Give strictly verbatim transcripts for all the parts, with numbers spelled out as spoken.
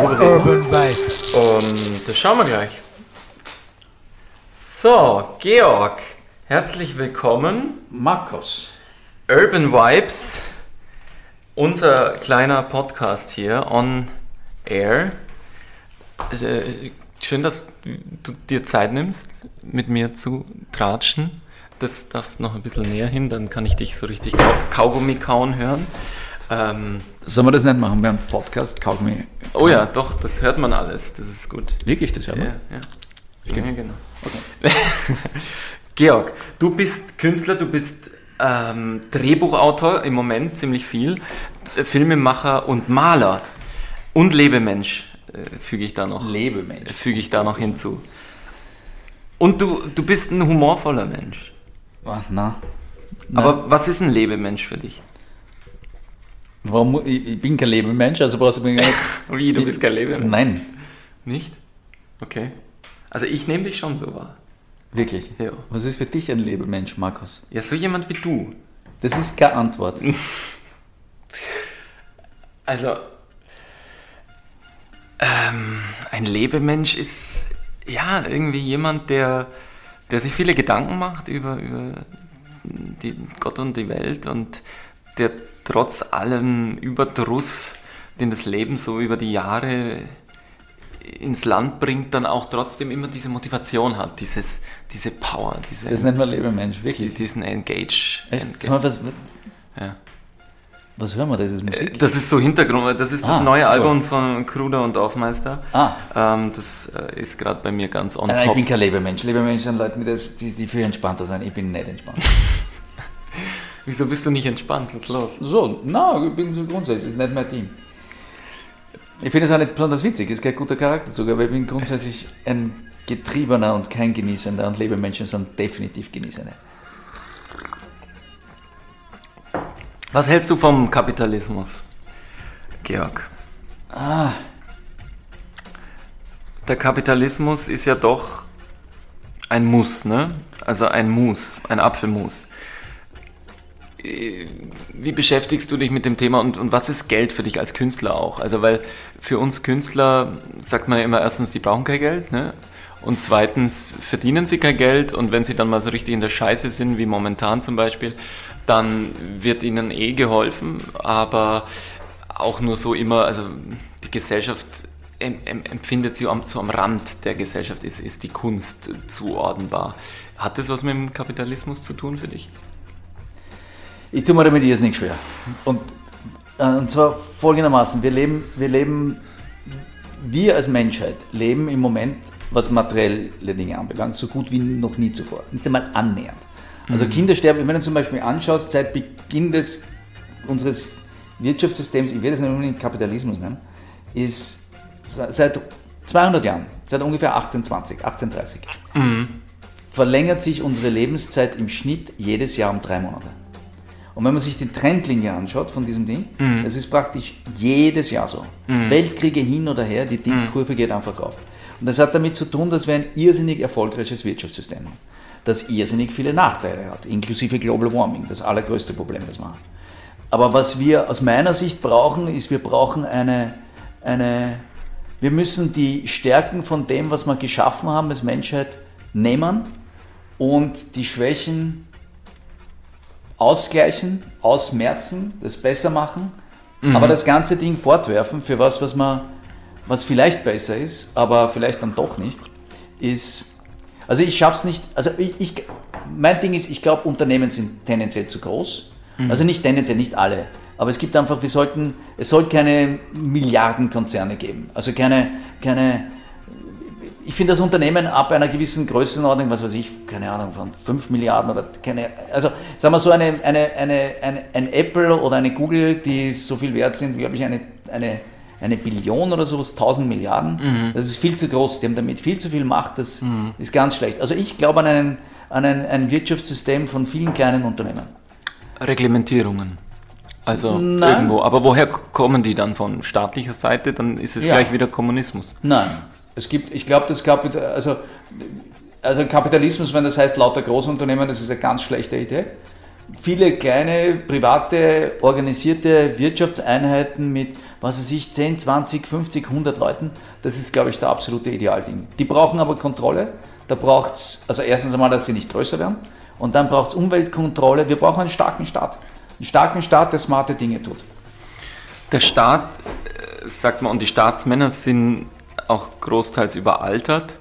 Urban Vibes. Und das schauen wir gleich. So, Georg, herzlich willkommen. Markus. Urban Vibes, unser kleiner Podcast hier on air. Äh, schön, dass du dir Zeit nimmst, mit mir zu tratschen. Das darfst noch ein bisschen näher hin, dann kann ich dich so richtig Kau- Kaugummi kauen hören. Ähm, Sollen wir das nicht machen? Wir haben einen Podcast, Kaugummi. oh ja, doch, das hört man alles, das ist gut. Wirklich, das hört man? Ja, ja. ja genau. Okay. Georg, du bist Künstler, du bist ähm, Drehbuchautor im Moment ziemlich viel, äh, Filmemacher und Maler und Lebemensch äh, füge ich da noch. Lebemensch. Füge ich da noch hinzu. Und du, du bist ein humorvoller Mensch. Ah, na. Aber was ist ein Lebemensch für dich? Warum? Ich, ich bin kein Lebemensch, also brauchst du mir gar nicht. Wie, du bist kein Lebemensch? Nein. Nicht? Okay. Also ich nehme dich schon so wahr. Wirklich? Ja. Was ist für dich ein Lebemensch, Markus? Ja, so jemand wie du. Das ist keine Antwort. Also, ähm, ein Lebemensch ist ja irgendwie jemand, der, der sich viele Gedanken macht über, über die Gott und die Welt und der trotz allem Überdruss, den das Leben so über die Jahre ins Land bringt, dann auch trotzdem immer diese Motivation hat, dieses, diese Power, diese, Das nennt man Lebemensch, wirklich. diesen Engage. Echt? Engage. Sag mal, was, Ja. was hören wir? Das ist Musik? Das ist so Hintergrund, das ist das Ah, neue cool. Album von Kruder und Aufmeister. Ah. Ähm, das äh, ist gerade bei mir ganz on Nein, ich top. bin kein Lebemensch. Lebemensch sind Leute, die, das, die, die viel entspannter sind. Ich bin nicht entspannt. Wieso bist du nicht entspannt? Was ist los? So, na, ich bin so grundsätzlich, das ist nicht mein Team. Ich finde es auch nicht besonders witzig, ist kein guter Charakterzug, aber ich bin grundsätzlich ein Getriebener und kein Genießender und Lebemenschen sind definitiv Genießende. Was hältst du vom Kapitalismus, Georg? Ah, Der Kapitalismus ist ja doch ein Muss, ne? Also ein Mus, ein Apfelmus. Wie beschäftigst du dich mit dem Thema und, und was ist Geld für dich als Künstler auch? Also weil für uns Künstler sagt man ja immer erstens, die brauchen kein Geld, ne? Und zweitens verdienen sie kein Geld und wenn sie dann mal so richtig in der Scheiße sind, wie momentan zum Beispiel, dann wird ihnen eh geholfen, aber auch nur so immer, also die Gesellschaft em, em, empfindet sie am, so am Rand der Gesellschaft, ist, ist die Kunst zuordnenbar. Hat das was mit dem Kapitalismus zu tun für dich? ich tue mir damit jetzt nicht schwer. Und, äh, und zwar folgendermaßen, wir leben, wir leben, wir als Menschheit leben im Moment, was materielle Dinge anbelangt, so gut wie noch nie zuvor. Nicht einmal annähernd. Also mhm. Kinder sterben, wenn du zum Beispiel anschaust, seit Beginn des, unseres Wirtschaftssystems, ich werde es nicht unbedingt Kapitalismus nennen, ist seit zweihundert Jahren, seit ungefähr achtzehnhundertzwanzig, achtzehnhundertdreißig, mhm. verlängert sich unsere Lebenszeit im Schnitt jedes Jahr um drei Monate. Und wenn man sich die Trendlinie anschaut von diesem Ding, mhm. das ist praktisch jedes Jahr so. Mhm. Weltkriege hin oder her, die Kurve mhm. geht einfach rauf. Und das hat damit zu tun, dass wir ein irrsinnig erfolgreiches Wirtschaftssystem haben, das irrsinnig viele Nachteile hat, inklusive Global Warming, das allergrößte Problem, das wir haben. Aber was wir aus meiner Sicht brauchen, ist, wir brauchen eine, eine, wir müssen die Stärken von dem, was wir geschaffen haben als Menschheit, nehmen und die Schwächen ausgleichen, ausmerzen, das besser machen, mhm. aber das ganze Ding fortwerfen für was, was man, was vielleicht besser ist, aber vielleicht dann doch nicht, ist, also ich schaff's nicht, also ich, ich mein Ding ist, ich glaube, Unternehmen sind tendenziell zu groß, mhm. also nicht tendenziell, nicht alle, aber es gibt einfach, wir sollten, es soll keine Milliardenkonzerne geben, also keine, keine, ich finde das Unternehmen ab einer gewissen Größenordnung, was weiß ich, keine Ahnung, von fünf Milliarden oder keine, also sagen wir so eine, eine, eine, eine, ein Apple oder eine Google, die so viel wert sind, glaube ich, eine, eine, eine Billion oder sowas, tausend Milliarden, mhm. das ist viel zu groß, die haben damit viel zu viel Macht, das mhm. ist ganz schlecht. Also ich glaube an, einen, an ein, ein Wirtschaftssystem von vielen kleinen Unternehmen. Reglementierungen. Also Nein. irgendwo. Aber woher kommen die dann? Von staatlicher Seite? Dann ist es ja. gleich wieder Kommunismus. Nein. Es gibt, ich glaube, das Kapital, also, also Kapitalismus, wenn das heißt lauter Großunternehmen, das ist eine ganz schlechte Idee. Viele kleine, private, organisierte Wirtschaftseinheiten mit was weiß ich, zehn, zwanzig, fünfzig, hundert Leuten, das ist, glaube ich, der absolute Idealding. Die brauchen aber Kontrolle, da braucht es, also erstens einmal, dass sie nicht größer werden und dann braucht es Umweltkontrolle, wir brauchen einen starken Staat. Einen starken Staat, der smarte Dinge tut. Der Staat, sagt man, und die Staatsmänner sind auch großteils überaltert.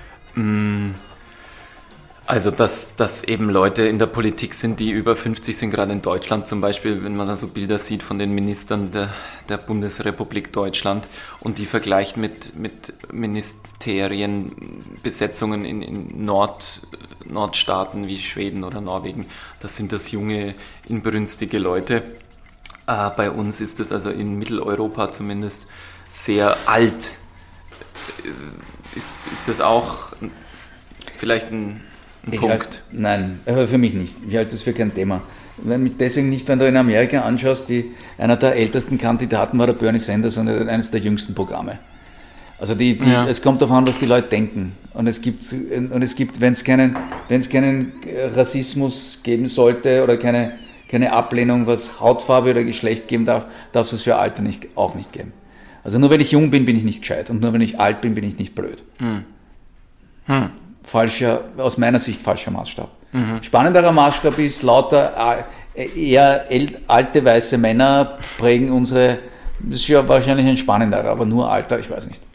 Also, dass, dass eben Leute in der Politik sind, die über fünfzig sind, gerade in Deutschland zum Beispiel, wenn man da so Bilder sieht von den Ministern der, der Bundesrepublik Deutschland und die vergleicht mit, mit Ministerienbesetzungen in, in Nord, Nordstaaten wie Schweden oder Norwegen, das sind das junge, inbrünstige Leute. Äh, bei uns ist es also in Mitteleuropa zumindest sehr alt. Ist, ist das auch vielleicht ein, ein Punkt? Halt, nein, aber für mich nicht. Ich halte das für kein Thema. Deswegen nicht, wenn du in Amerika anschaust, die, einer der ältesten Kandidaten war der Bernie Sanders und eines der jüngsten Programme. Also die, die, ja. Es kommt darauf an, was die Leute denken. Und es gibt, und es gibt, wenn es keinen, wenn es keinen Rassismus geben sollte oder keine, keine Ablehnung, was Hautfarbe oder Geschlecht geben darf, darf es für Alter nicht, auch nicht geben. Also nur wenn ich jung bin, bin ich nicht gescheit und nur wenn ich alt bin, bin ich nicht blöd. Hm. Hm. Falscher, aus meiner Sicht falscher Maßstab. Mhm. Spannenderer Maßstab ist, lauter eher alte weiße Männer prägen unsere, das ist ja wahrscheinlich ein spannenderer, aber nur Alter, ich weiß nicht.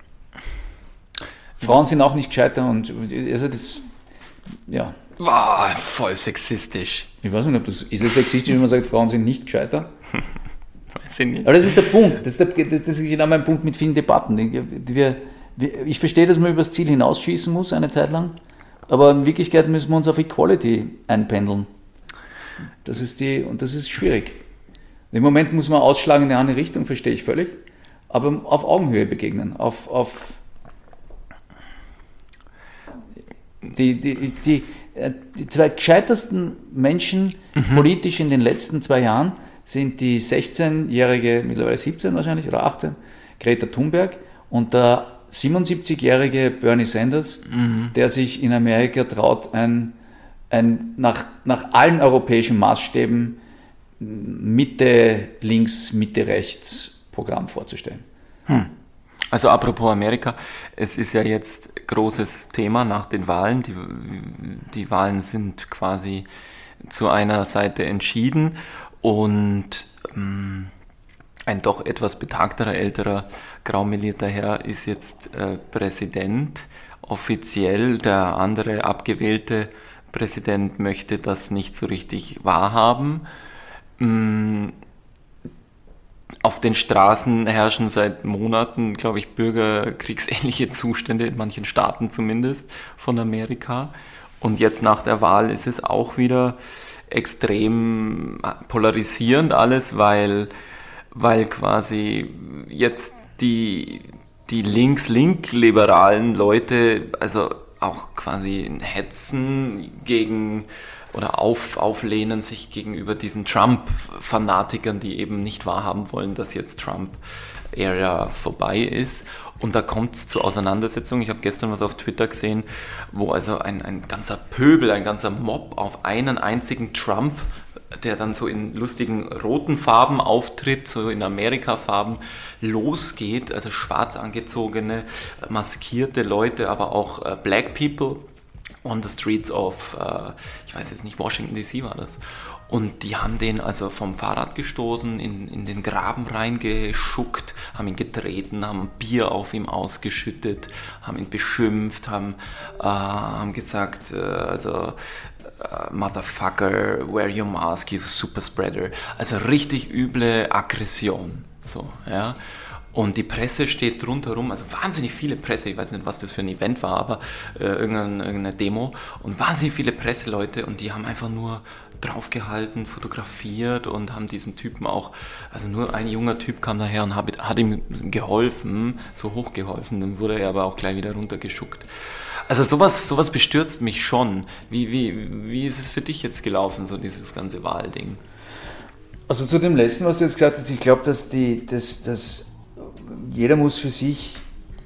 Frauen sind auch nicht gescheiter und also das, ja. Wow, voll sexistisch. Ich weiß nicht, ob das, ist es sexistisch, wenn man sagt, Frauen sind nicht gescheiter? Weiß ich nicht. Aber das ist der Punkt, das ist, der, das ist genau mein Punkt mit vielen Debatten. Wir, Ich verstehe, dass man übers Ziel hinausschießen muss, eine Zeit lang, aber in Wirklichkeit müssen wir uns auf Equality einpendeln. Das ist die, und das ist schwierig. Im Moment muss man ausschlagen in eine andere Richtung, verstehe ich völlig, aber auf Augenhöhe begegnen. Auf, auf die, die, die, die zwei gescheitersten Menschen mhm. politisch in den letzten zwei Jahren sind die sechzehnjährige, mittlerweile siebzehn wahrscheinlich, oder achtzehn, Greta Thunberg und der siebenundsiebzigjährige Bernie Sanders, mhm. der sich in Amerika traut, ein, ein nach, nach allen europäischen Maßstäben Mitte links, Mitte rechts Programm vorzustellen. Hm. Also apropos Amerika, es ist ja jetzt großes Thema nach den Wahlen. Die, die Wahlen sind quasi zu einer Seite entschieden und ähm, ein doch etwas betagterer, älterer, graumelierter Herr ist jetzt äh, Präsident. Offiziell der andere abgewählte Präsident möchte das nicht so richtig wahrhaben. Mm, auf den Straßen herrschen seit Monaten, glaube ich, bürgerkriegsähnliche Zustände, in manchen Staaten zumindest, von Amerika. Und jetzt nach der Wahl ist es auch wieder extrem polarisierend alles, weil weil quasi jetzt die, die links-link-liberalen Leute, also auch quasi hetzen gegen oder auf, auflehnen sich gegenüber diesen Trump-Fanatikern, die eben nicht wahrhaben wollen, dass jetzt Trump-Ära vorbei ist. Und da kommt es zu Auseinandersetzungen. Ich habe gestern was auf Twitter gesehen, wo also ein, ein ganzer Pöbel, ein ganzer Mob auf einen einzigen Trump, der dann so in lustigen roten Farben auftritt, so in Amerika-Farben, losgeht, also schwarz angezogene, maskierte Leute, aber auch äh, Black People on the streets of, äh, ich weiß jetzt nicht, Washington D C war das. Und die haben den also vom Fahrrad gestoßen, in, in den Graben reingeschuckt, haben ihn getreten, haben Bier auf ihm ausgeschüttet, haben ihn beschimpft, haben, äh, haben gesagt, äh, also Uh, Motherfucker, wear your mask, you Superspreader. Also richtig üble Aggression. So, ja. Und die Presse steht rundherum, also wahnsinnig viele Presse, ich weiß nicht, was das für ein Event war, aber äh, irgendeine, irgendeine Demo und wahnsinnig viele Presseleute und die haben einfach nur draufgehalten, fotografiert und haben diesem Typen auch, also nur ein junger Typ kam daher und hat, hat ihm geholfen, so hochgeholfen, dann wurde er aber auch gleich wieder runtergeschuckt. Also sowas, sowas bestürzt mich schon. Wie, wie, wie ist es für dich jetzt gelaufen, so dieses ganze Wahlding? Also zu dem letzten, was du jetzt gesagt hast, ich glaube, dass die, dass, dass jeder muss für sich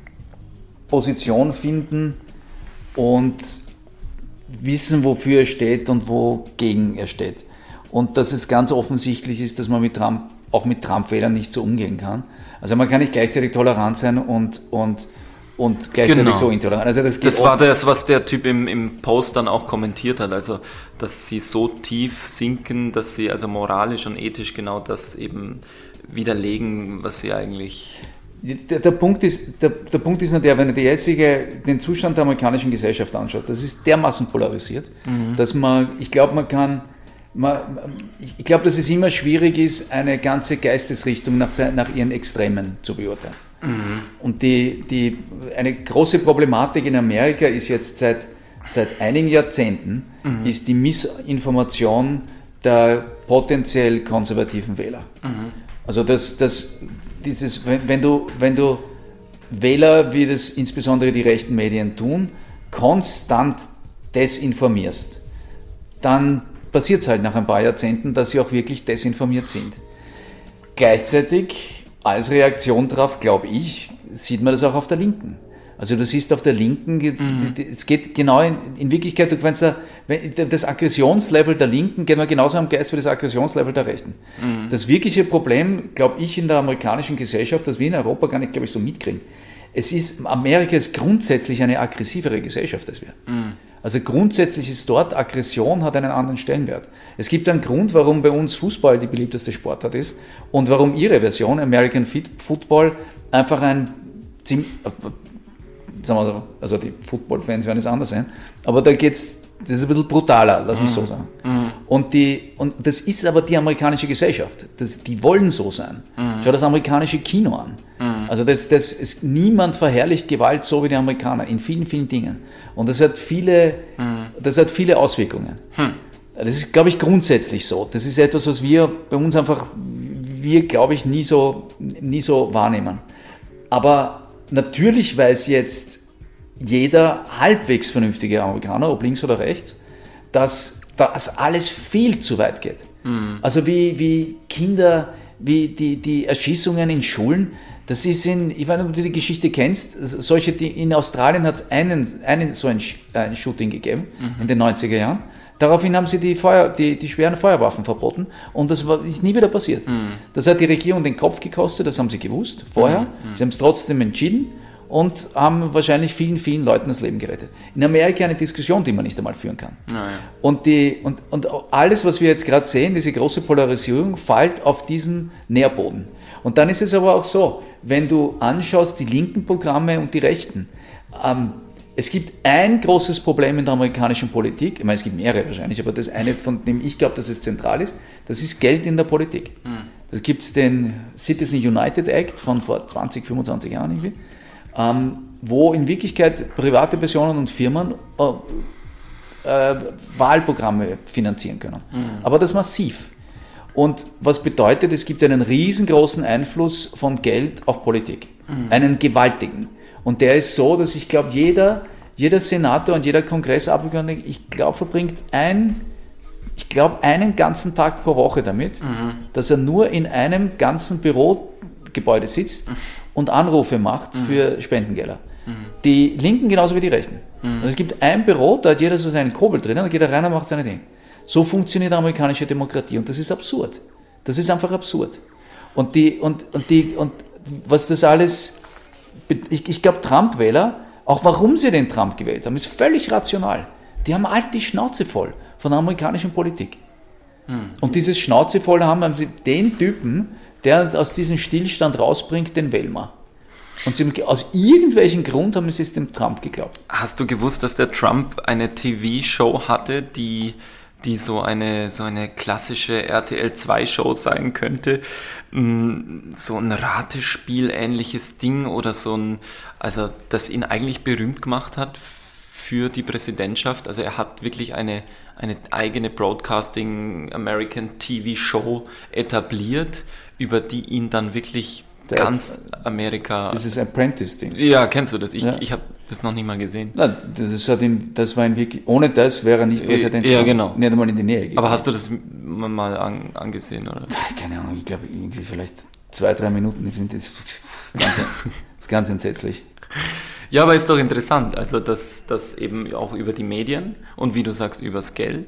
Position finden und wissen, wofür er steht und wogegen er steht. Und dass es ganz offensichtlich ist, dass man mit Trump auch mit Trump-Wählern nicht so umgehen kann. Also man kann nicht gleichzeitig tolerant sein und, und, und gleichzeitig genau. so intolerant. Also das geht das war das, was der Typ im, im Post dann auch kommentiert hat, also dass sie so tief sinken, dass sie also moralisch und ethisch genau das eben widerlegen, was sie eigentlich... Der, der, Punkt ist, der, der Punkt ist nur der, wenn du die jetzige, den Zustand der amerikanischen Gesellschaft anschaut, das ist dermaßen polarisiert, mhm. dass man, ich glaube, man kann, man, ich glaube, dass es immer schwierig ist, eine ganze Geistesrichtung nach, nach ihren Extremen zu beurteilen. Mhm. Und die, die, eine große Problematik in Amerika ist jetzt seit, seit einigen Jahrzehnten, mhm. ist die Missinformation der potenziell konservativen Wähler. Mhm. Also das, das Dieses, wenn, wenn, du, wenn du Wähler, wie das insbesondere die rechten Medien tun, konstant desinformierst, dann passiert es halt nach ein paar Jahrzehnten, dass sie auch wirklich desinformiert sind. Gleichzeitig, als Reaktion darauf, glaube ich, sieht man das auch auf der Linken. Also du siehst auf der Linken, mhm. es geht genau in, in Wirklichkeit, du kannst da, das Aggressionslevel der Linken geht man genauso am Geist wie das Aggressionslevel der Rechten. Mhm. Das wirkliche Problem, glaube ich, in der amerikanischen Gesellschaft, das wir in Europa gar nicht, glaube ich, so mitkriegen. Es ist, Amerika ist grundsätzlich eine aggressivere Gesellschaft als wir. Mhm. Also grundsätzlich ist dort, Aggression hat einen anderen Stellenwert. Es gibt einen Grund, warum bei uns Fußball die beliebteste Sportart ist und warum ihre Version, American Football, einfach ein ziemlich, sagen wir so, also die Football-Fans werden es anders sein, aber da geht's, das ist ein bisschen brutaler, lass mich mm. so sagen. Mm. Und, die, und das ist aber die amerikanische Gesellschaft, das, die wollen so sein. Mm. Schau das amerikanische Kino an. Mm. Also das, das ist, niemand verherrlicht Gewalt so wie die Amerikaner, in vielen, vielen Dingen. Und das hat viele, mm. das hat viele Auswirkungen. Hm. Das ist, glaube ich, grundsätzlich so. Das ist etwas, was wir bei uns einfach, wir, glaube ich, nie so, nie so wahrnehmen. Aber natürlich weiß jetzt jeder halbwegs vernünftige Amerikaner, ob links oder rechts, dass das alles viel zu weit geht. Mhm. Also wie, wie Kinder, wie die, die Erschießungen in Schulen, das ist in, ich weiß nicht, ob du die Geschichte kennst, solche, die, in Australien hat es einen, einen so ein, ein Shooting gegeben, mhm. in den neunziger Jahren. Daraufhin haben sie die, Feuer, die, die schweren Feuerwaffen verboten und das war, ist nie wieder passiert. Mhm. Das hat die Regierung den Kopf gekostet, das haben sie gewusst vorher. Mhm. Sie haben es trotzdem entschieden und haben wahrscheinlich vielen, vielen Leuten das Leben gerettet. In Amerika eine Diskussion, die man nicht einmal führen kann. Ja, ja. Und, die, und, und alles, was wir jetzt gerade sehen, diese große Polarisierung, fällt auf diesen Nährboden. Und dann ist es aber auch so, wenn du anschaust, die linken Programme und die rechten, ähm, es gibt ein großes Problem in der amerikanischen Politik, ich meine, es gibt mehrere wahrscheinlich, aber das eine, von dem ich glaube, dass es zentral ist, das ist Geld in der Politik. Mhm. Da gibt es den Citizen United Act von vor zwanzig, fünfundzwanzig Jahren irgendwie, ähm, wo in Wirklichkeit private Personen und Firmen äh, äh, Wahlprogramme finanzieren können. Mhm. Aber das massiv. Und was bedeutet, es gibt einen riesengroßen Einfluss von Geld auf Politik, mhm. einen gewaltigen. Und der ist so, dass ich glaube, jeder, jeder Senator und jeder Kongressabgeordnete, ich glaube, verbringt ein, ich glaube, einen ganzen Tag pro Woche damit, mhm. dass er nur in einem ganzen Bürogebäude sitzt mhm. und Anrufe macht mhm. für Spendengelder. Mhm. Die Linken genauso wie die Rechten. Mhm. Also es gibt ein Büro, da hat jeder so seinen Kobel drin, dann geht er rein und macht seine Dinge. So funktioniert amerikanische Demokratie und das ist absurd. Das ist einfach absurd. Und die, und, und die, und was das alles... Ich, ich glaube, Trump-Wähler, auch warum sie den Trump gewählt haben, ist völlig rational. Die haben halt die Schnauze voll von der amerikanischen Politik. Hm. Und dieses Schnauze voll haben, haben sie den Typen, der aus diesem Stillstand rausbringt, den wählen wir. Und sie, aus irgendwelchen Grund haben sie es dem Trump geglaubt. Hast du gewusst, dass der Trump eine T V-Show hatte, die... die so eine, so eine klassische R T L zwei Show sein könnte, so ein Ratespiel-ähnliches Ding oder so ein, also das ihn eigentlich berühmt gemacht hat für die Präsidentschaft. Also er hat wirklich eine, eine eigene Broadcasting American T V Show etabliert, über die ihn dann wirklich Der, ganz Amerika... Das ist Apprentice-Ding. Ja, kennst du das? Ich, ja. ich habe das noch nicht mal gesehen. Nein, das, hat ihn, das war ihn wirklich... Ohne das wäre er nicht Präsident. Ja, genau. Nicht einmal in die Nähe gegangen. Aber hast du das mal an, angesehen, oder? Keine Ahnung, ich glaube irgendwie vielleicht zwei, drei Minuten. Ich finde das ganz, das ist ganz entsetzlich. Ja, aber ist doch interessant, also dass das eben auch über die Medien und wie du sagst, übers Geld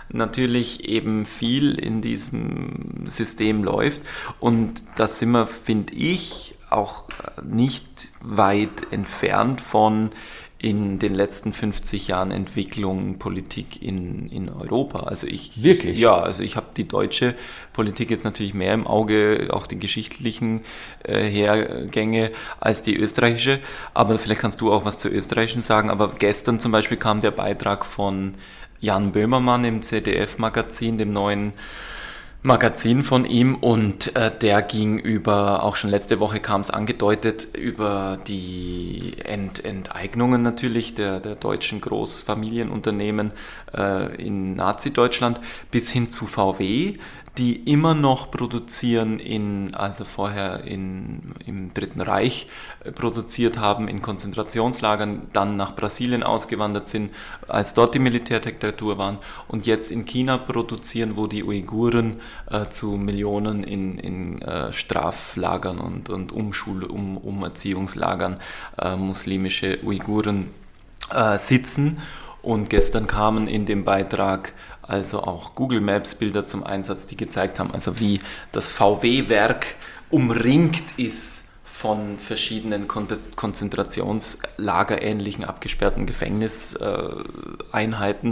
natürlich eben viel in diesem System läuft. Und da sind wir, finde ich, auch nicht weit entfernt von in den letzten fünfzig Jahren Entwicklung Politik in, in Europa. Also ich Wirklich? Ja, also ich habe die deutsche Politik jetzt natürlich mehr im Auge, auch die geschichtlichen äh, Hergänge als die österreichische. Aber vielleicht kannst du auch was zur österreichischen sagen. Aber gestern zum Beispiel kam der Beitrag von Jan Böhmermann im Z D F-Magazin, dem neuen Magazin von ihm, und äh, der ging über, auch schon letzte Woche kam es angedeutet, über die Ent, Enteignungen natürlich der, der deutschen Großfamilienunternehmen äh, in Nazi-Deutschland bis hin zu V W, die immer noch produzieren in, also vorher in, im Dritten Reich äh, produziert haben, in Konzentrationslagern, dann nach Brasilien ausgewandert sind, als dort die Militärdiktatur waren, und jetzt in China produzieren, wo die Uiguren äh, zu Millionen in, in äh, Straflagern und, und Umschul- um, Umerziehungslagern äh, muslimische Uiguren äh, sitzen. Und gestern kamen in dem Beitrag also auch Google Maps Bilder zum Einsatz, die gezeigt haben, also wie das V W-Werk umringt ist von verschiedenen Kon- Konzentrationslagerähnlichen abgesperrten Gefängniseinheiten.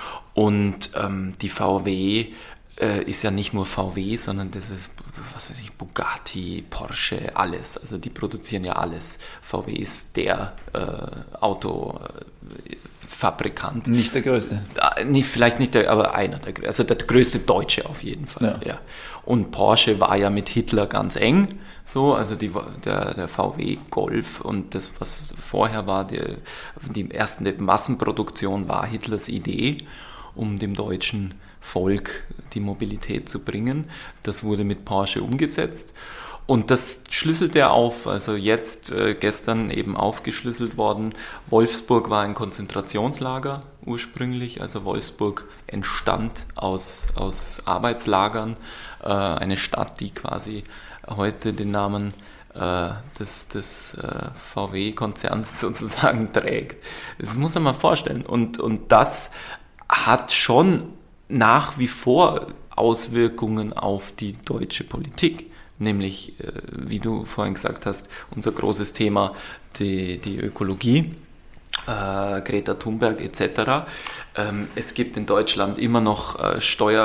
Und ähm, die V W äh, ist ja nicht nur V W, sondern das ist, was weiß ich, Bugatti, Porsche, alles. Also die produzieren ja alles. V W ist der äh, Auto... Äh, Fabrikant. Nicht der größte. Nicht, vielleicht nicht der, aber einer der größten. Also der größte Deutsche auf jeden Fall. Ja. Ja. Und Porsche war ja mit Hitler ganz eng. So, also die, der, der V W Golf und das, was vorher war, die, die erste Massenproduktion war Hitlers Idee, um dem deutschen Volk die Mobilität zu bringen. Das wurde mit Porsche umgesetzt. Und das schlüsselt er auf, also jetzt äh, gestern eben aufgeschlüsselt worden. Wolfsburg war ein Konzentrationslager ursprünglich, also Wolfsburg entstand aus, aus Arbeitslagern, äh, eine Stadt, die quasi heute den Namen äh, des, des äh, V W-Konzerns sozusagen trägt. Das muss man mal vorstellen. Und, und das hat schon nach wie vor Auswirkungen auf die deutsche Politik. Nämlich, wie du vorhin gesagt hast, unser großes Thema, die, die Ökologie, äh, Greta Thunberg et cetera. Ähm, es gibt in Deutschland immer noch äh,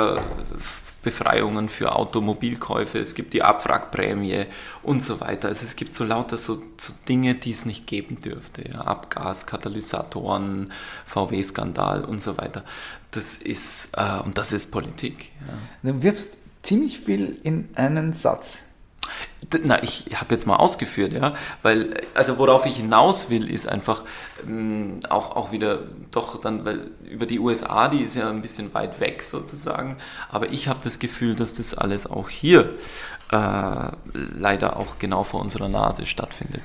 Steuerbefreiungen für Automobilkäufe, es gibt die Abwrackprämie und so weiter. Also es gibt so lauter so, so Dinge, die es nicht geben dürfte. Ja? Abgas, Katalysatoren, V W-Skandal und so weiter. Das ist, äh, und das ist Politik. Ja. Du wirfst ziemlich viel in einen Satz. Na, ich habe jetzt mal ausgeführt, ja, weil, also worauf ich hinaus will, ist einfach ähm, auch, auch wieder doch dann, weil über die U S A, die ist ja ein bisschen weit weg sozusagen, aber ich habe das Gefühl, dass das alles auch hier äh, leider auch genau vor unserer Nase stattfindet.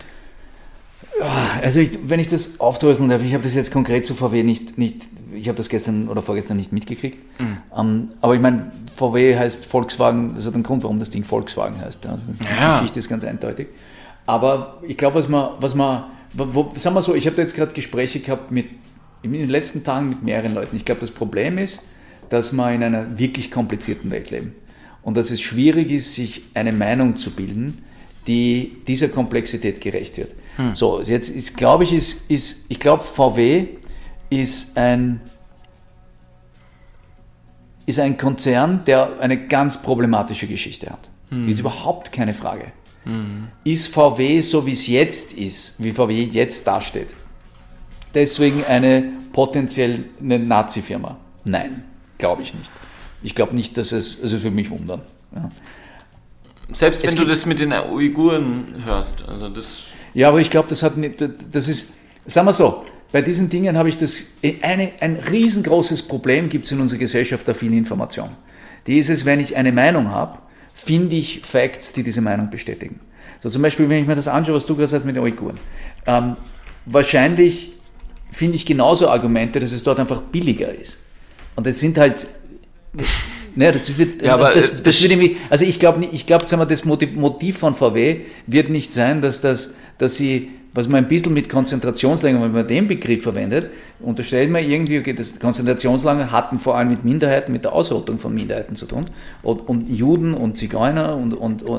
Also ich, wenn ich das aufdröseln darf, ich habe das jetzt konkret zu V W nicht, nicht ich habe das gestern oder vorgestern nicht mitgekriegt, mhm. um, aber ich meine, V W heißt Volkswagen, das hat einen Grund, warum das Ding Volkswagen heißt. Ja. Die ja. Geschichte ist ganz eindeutig. Aber ich glaube, was man, was man, wo, sagen wir so, ich habe da jetzt gerade Gespräche gehabt mit, in den letzten Tagen mit mehreren Leuten. Ich glaube, das Problem ist, dass wir in einer wirklich komplizierten Welt leben und dass es schwierig ist, sich eine Meinung zu bilden, die dieser Komplexität gerecht wird. Hm. So, jetzt ist, glaube ich, ist, ist, ich glaube, V W ist ein, ist ein Konzern, der eine ganz problematische Geschichte hat. Hm. Ist überhaupt keine Frage. Hm. Ist V W so, wie es jetzt ist, wie V W jetzt dasteht, deswegen eine potenziell eine Nazi-Firma? Nein, glaube ich nicht. Ich glaube nicht, dass es, also es würde mich wundern. Ja. Selbst wenn es du das mit den Uiguren hörst, also das... Ja, aber ich glaube, das hat nicht, das ist, sagen wir so, bei diesen Dingen habe ich das, eine, ein riesengroßes Problem gibt es in unserer Gesellschaft der vielen Information. Die ist es, wenn ich eine Meinung habe, finde ich Facts, die diese Meinung bestätigen. So zum Beispiel, wenn ich mir das anschaue, was du gerade sagst mit den Uiguren. Ähm, wahrscheinlich finde ich genauso Argumente, dass es dort einfach billiger ist. Und jetzt sind halt... Ne, das wird, ja, aber das, das wird irgendwie, also ich glaube, ich glaube, sagen wir, das Motiv, Motiv von V W wird nicht sein, dass das, dass sie was man ein bisschen mit Konzentrationslagern, wenn man den Begriff verwendet, unterstellt man irgendwie, okay, das Konzentrationslager hatten vor allem mit Minderheiten, mit der Ausrottung von Minderheiten zu tun. Und, und Juden und Zigeuner und, und, und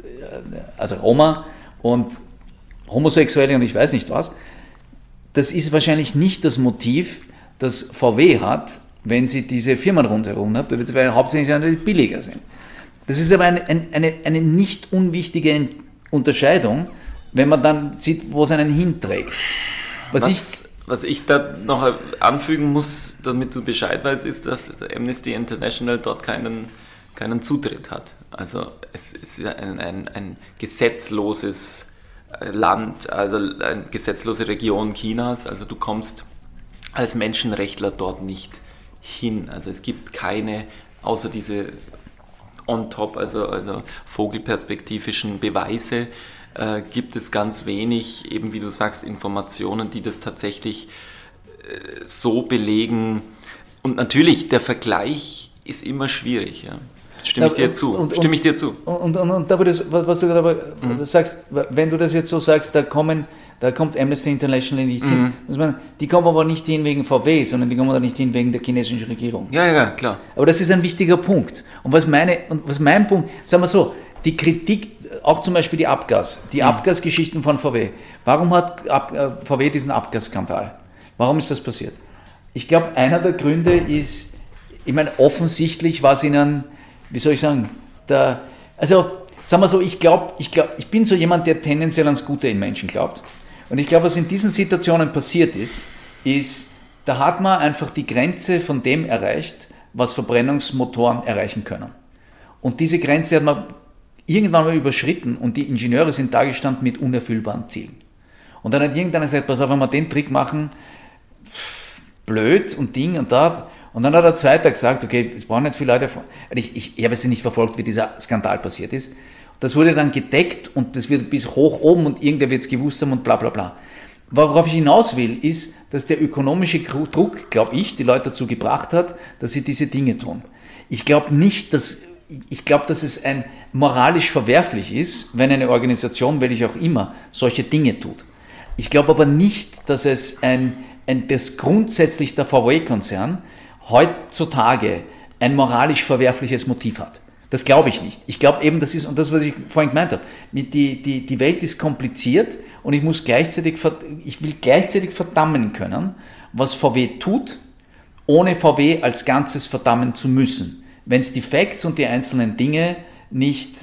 also Roma und Homosexuelle und ich weiß nicht was. Das ist wahrscheinlich nicht das Motiv, das V W hat, wenn sie diese Firmen rundherum hat, weil hauptsächlich billiger sind. Das ist aber eine, eine, eine nicht unwichtige Unterscheidung, wenn man dann sieht, wo es einen hinträgt. Was, was, ich, was ich da noch anfügen muss, damit du Bescheid weißt, ist, dass Amnesty International dort keinen, keinen Zutritt hat. Also es ist ein, ein, ein gesetzloses Land, also eine gesetzlose Region Chinas. Also du kommst als Menschenrechtler dort nicht hin. Also es gibt keine, außer diese on top, also, also vogelperspektivischen Beweise, äh, gibt es ganz wenig, eben wie du sagst, Informationen, die das tatsächlich äh, so belegen. Und natürlich, der Vergleich ist immer schwierig, ja. Stimme ich dir und, zu. Und, Stimme ich dir zu. Und, und, und da, das, was du gerade mhm. sagst, wenn du das jetzt so sagst, da kommen, da kommt Amnesty International nicht hin. Mhm. Muss man, die kommen aber nicht hin wegen V W, sondern die kommen da nicht hin wegen der chinesischen Regierung. Ja, ja, klar. Aber das ist ein wichtiger Punkt. Und was meine, und was mein Punkt, sagen wir so, die Kritik, auch zum Beispiel die Abgas, die mhm. Abgasgeschichten von V W. Warum hat Ab, äh, V W diesen Abgasskandal? Warum ist das passiert? Ich glaube, einer der Gründe ist, ich meine, offensichtlich war es ihnen, wie soll ich sagen, der, also sagen wir so, ich glaube, ich, glaub, ich bin so jemand, der tendenziell ans Gute in Menschen glaubt. Und ich glaube, was in diesen Situationen passiert ist, ist, da hat man einfach die Grenze von dem erreicht, was Verbrennungsmotoren erreichen können. Und diese Grenze hat man irgendwann mal überschritten und die Ingenieure sind da gestanden mit unerfüllbaren Zielen. Und dann hat irgendeiner gesagt, pass auf, wenn wir den Trick machen, blöd und Ding und da. Und dann hat der Zweite gesagt, okay, es brauchen nicht viele Leute. Ich, ich, ich habe jetzt nicht verfolgt, wie dieser Skandal passiert ist. Das wurde dann gedeckt und das wird bis hoch oben und irgendwer wird es gewusst haben und bla bla bla. Worauf ich hinaus will, ist, dass der ökonomische Druck, glaube ich, die Leute dazu gebracht hat, dass sie diese Dinge tun. Ich glaube nicht, dass, ich glaube, dass es ein moralisch verwerflich ist, wenn eine Organisation, welche auch immer, solche Dinge tut. Ich glaube aber nicht, dass es ein, ein das grundsätzlich der V W-Konzern heutzutage ein moralisch verwerfliches Motiv hat. Das glaube ich nicht. Ich glaube eben, das ist, und das, was ich vorhin gemeint habe, mit die, die, die Welt ist kompliziert und ich muss gleichzeitig, ich will gleichzeitig verdammen können, was V W tut, ohne V W als Ganzes verdammen zu müssen, wenn es die Facts und die einzelnen Dinge nicht,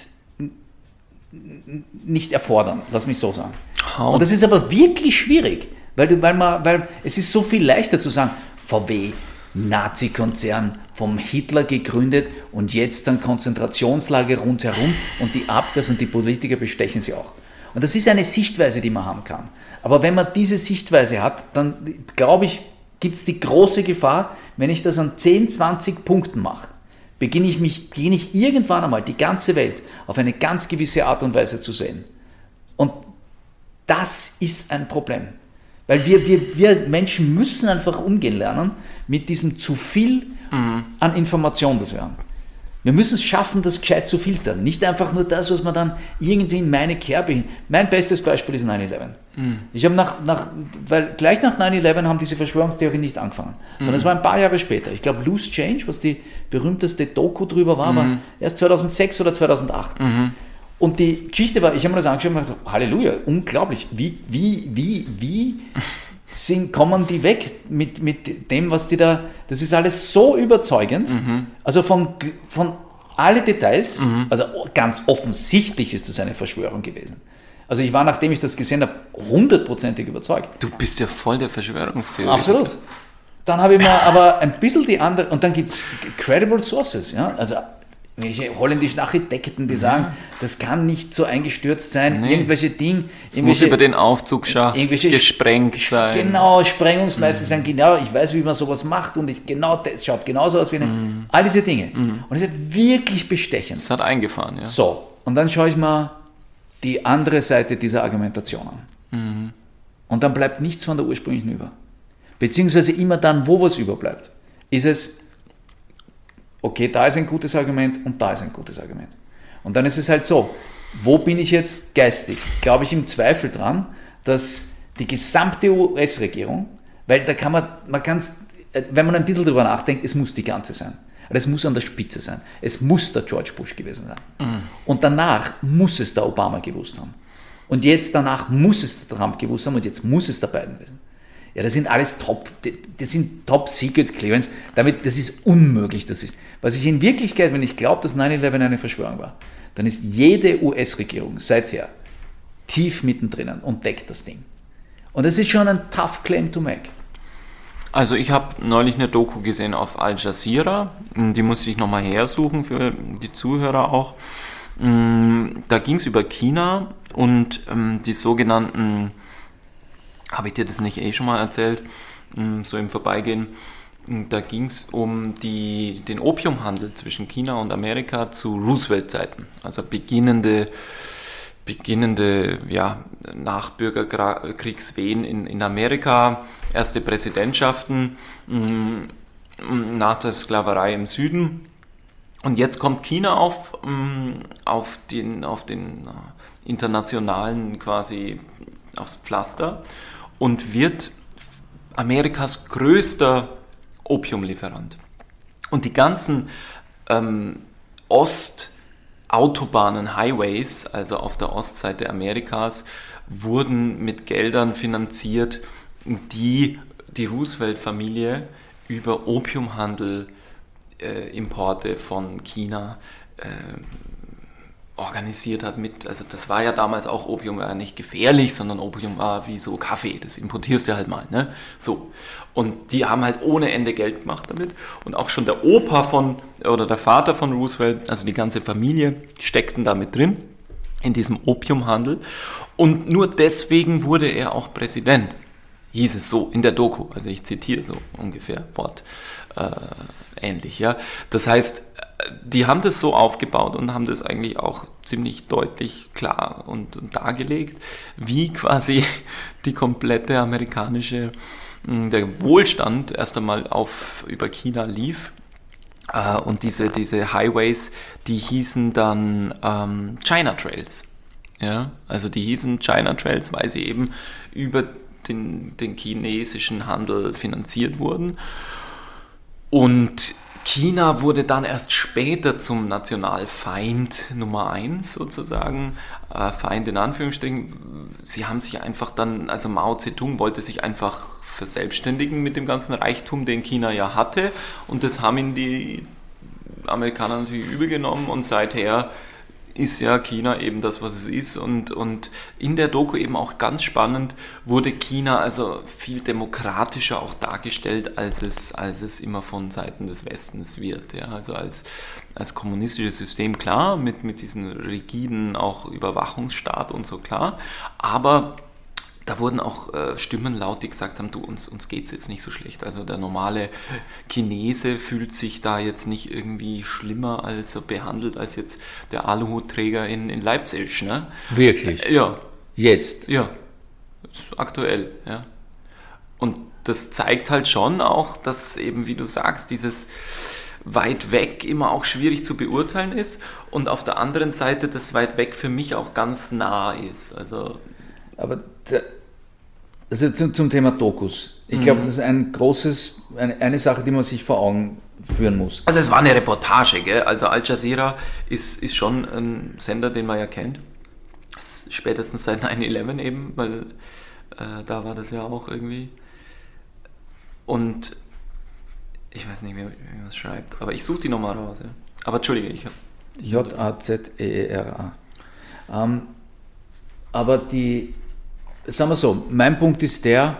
nicht erfordern, lass mich so sagen. How? Und das ist aber wirklich schwierig, weil, weil, man, weil es ist so viel leichter zu sagen, V W, Nazi-Konzern, vom Hitler gegründet und jetzt ein Konzentrationslager rundherum und die Abgas und die Politiker bestechen sie auch. Und das ist eine Sichtweise, die man haben kann. Aber wenn man diese Sichtweise hat, dann glaube ich, gibt es die große Gefahr, wenn ich das an zehn, zwanzig Punkten mache, beginne ich, mich, beginne ich irgendwann einmal die ganze Welt auf eine ganz gewisse Art und Weise zu sehen. Und das ist ein Problem. Weil wir, wir, wir Menschen müssen einfach umgehen lernen mit diesem zu viel mhm. an Information, das wir haben. Wir müssen es schaffen, das gescheit zu filtern. Nicht einfach nur das, was man dann irgendwie in meine Kerbe hin... Mein bestes Beispiel ist nine eleven. Mhm. Ich habe nach, nach, weil gleich nach nine eleven haben diese Verschwörungstheorien nicht angefangen, mhm. sondern es war ein paar Jahre später. Ich glaube, Loose Change, was die berühmteste Doku drüber war, mhm. war erst zweitausendsechs oder zweitausendacht. Mhm. Und die Geschichte war, ich habe mir das angeschaut und gedacht, Halleluja, unglaublich, wie, wie, wie, wie sind, kommen die weg mit, mit dem, was die da, das ist alles so überzeugend, mhm. also von, von alle Details, mhm. also ganz offensichtlich ist das eine Verschwörung gewesen. Also ich war, nachdem ich das gesehen habe, hundertprozentig überzeugt. Du bist ja voll der Verschwörungstheorie. Absolut. Dann habe ich mir aber ein bisschen die andere, und dann gibt es credible sources, ja, also welche holländischen Architekten, die sagen, ja. das kann nicht so eingestürzt sein, nee. irgendwelche Dinge. Es muss über den Aufzugsschacht gesprengt sein. Genau, Sprengungsmeister mhm. sagen, genau, ich weiß, wie man sowas macht und ich, genau, das schaut genauso aus wie eine, mhm. all diese Dinge. Mhm. Und es ist wirklich bestechend. Es hat eingefahren, ja. So, und dann schaue ich mal die andere Seite dieser Argumentation an. Mhm. Und dann bleibt nichts von der ursprünglichen über. Beziehungsweise immer dann, wo was überbleibt, ist es, okay, da ist ein gutes Argument und da ist ein gutes Argument. Und dann ist es halt so, wo bin ich jetzt geistig? Glaube ich im Zweifel dran, dass die gesamte U S-Regierung, weil da kann man, man kann wenn man ein bisschen drüber nachdenkt, es muss die ganze sein. Es muss an der Spitze sein. Es muss der George Bush gewesen sein. Mhm. Und danach muss es der Obama gewusst haben. Und jetzt danach muss es der Trump gewusst haben und jetzt muss es der Biden wissen. Ja, das sind alles Top, das sind Top-Secret-Clearance. Damit, das ist unmöglich, das ist. Was ich in Wirklichkeit, wenn ich glaube, dass neun elf eine Verschwörung war, dann ist jede U S-Regierung seither tief mittendrin und deckt das Ding. Und das ist schon ein tough claim to make. Also ich habe neulich eine Doku gesehen auf Al Jazeera, die musste ich nochmal hersuchen für die Zuhörer auch. Da ging es über China und die sogenannten, habe ich dir das nicht eh schon mal erzählt, so im Vorbeigehen, da ging es um die, den Opiumhandel zwischen China und Amerika zu Roosevelt-Zeiten, also beginnende beginnende ja, Nachbürgerkriegswehen in, in Amerika, erste Präsidentschaften mh, nach der Sklaverei im Süden. Und jetzt kommt China auf, mh, auf den, auf den internationalen quasi aufs Pflaster und wird Amerikas größter Opiumlieferant. Und die ganzen ähm, Ost- Autobahnen, Highways, also auf der Ostseite Amerikas, wurden mit Geldern finanziert, die die Roosevelt-Familie über Opiumhandel, äh, Importe von China äh, organisiert hat. Mit, also das war ja damals auch, Opium war ja nicht gefährlich, sondern Opium war wie so Kaffee, das importierst du halt mal, ne? So. Und die haben halt ohne Ende Geld gemacht damit. Und auch schon der Opa von, oder der Vater von Roosevelt, also die ganze Familie, steckten da mit drin, in diesem Opiumhandel. Und nur deswegen wurde er auch Präsident, hieß es so in der Doku. Also ich zitiere so ungefähr Wort äh, ähnlich, ja. Das heißt, die haben das so aufgebaut und haben das eigentlich auch ziemlich deutlich klar und, und dargelegt, wie quasi die komplette amerikanische, der Wohlstand erst einmal auf, über China lief. Äh, und diese, diese Highways, die hießen dann ähm, China Trails. Ja? Also die hießen China Trails, weil sie eben über den, den chinesischen Handel finanziert wurden. Und China wurde dann erst später zum Nationalfeind Nummer eins sozusagen, äh, Feind in Anführungsstrichen. Sie haben sich einfach dann, also Mao Zedong wollte sich einfach verselbstständigen mit dem ganzen Reichtum, den China ja hatte, und das haben ihn die Amerikaner natürlich übel genommen und seither ist ja China eben das, was es ist, und, und in der Doku eben auch ganz spannend wurde China also viel demokratischer auch dargestellt, als es, als es immer von Seiten des Westens wird. Ja, also als, als kommunistisches System, klar, mit, mit diesen rigiden auch Überwachungsstaat und so, klar, aber da wurden auch äh, Stimmen laut, die gesagt haben, du, uns, uns geht es jetzt nicht so schlecht. Also der normale Chinese fühlt sich da jetzt nicht irgendwie schlimmer als behandelt als jetzt der Aluhutträger in, in Leipzig. Ne? Wirklich? Äh, ja. Jetzt? Ja, aktuell. Ja. Und das zeigt halt schon auch, dass eben, wie du sagst, dieses weit weg immer auch schwierig zu beurteilen ist und auf der anderen Seite das weit weg für mich auch ganz nah ist. Also aber der, also zum, zum Thema Dokus. Ich glaube, das ist ein großes, eine, eine Sache, die man sich vor Augen führen muss. Also es war eine Reportage, gell? Also Al Jazeera ist, ist schon ein Sender, den man ja kennt. Spätestens seit neun elf eben, weil äh, da war das ja auch irgendwie. Und ich weiß nicht, wie, wie man es schreibt, aber ich suche die nochmal raus. Ja. Aber entschuldige, ich habe... J A Z E E R A. Ähm, aber die... Sagen wir so, mein Punkt ist der,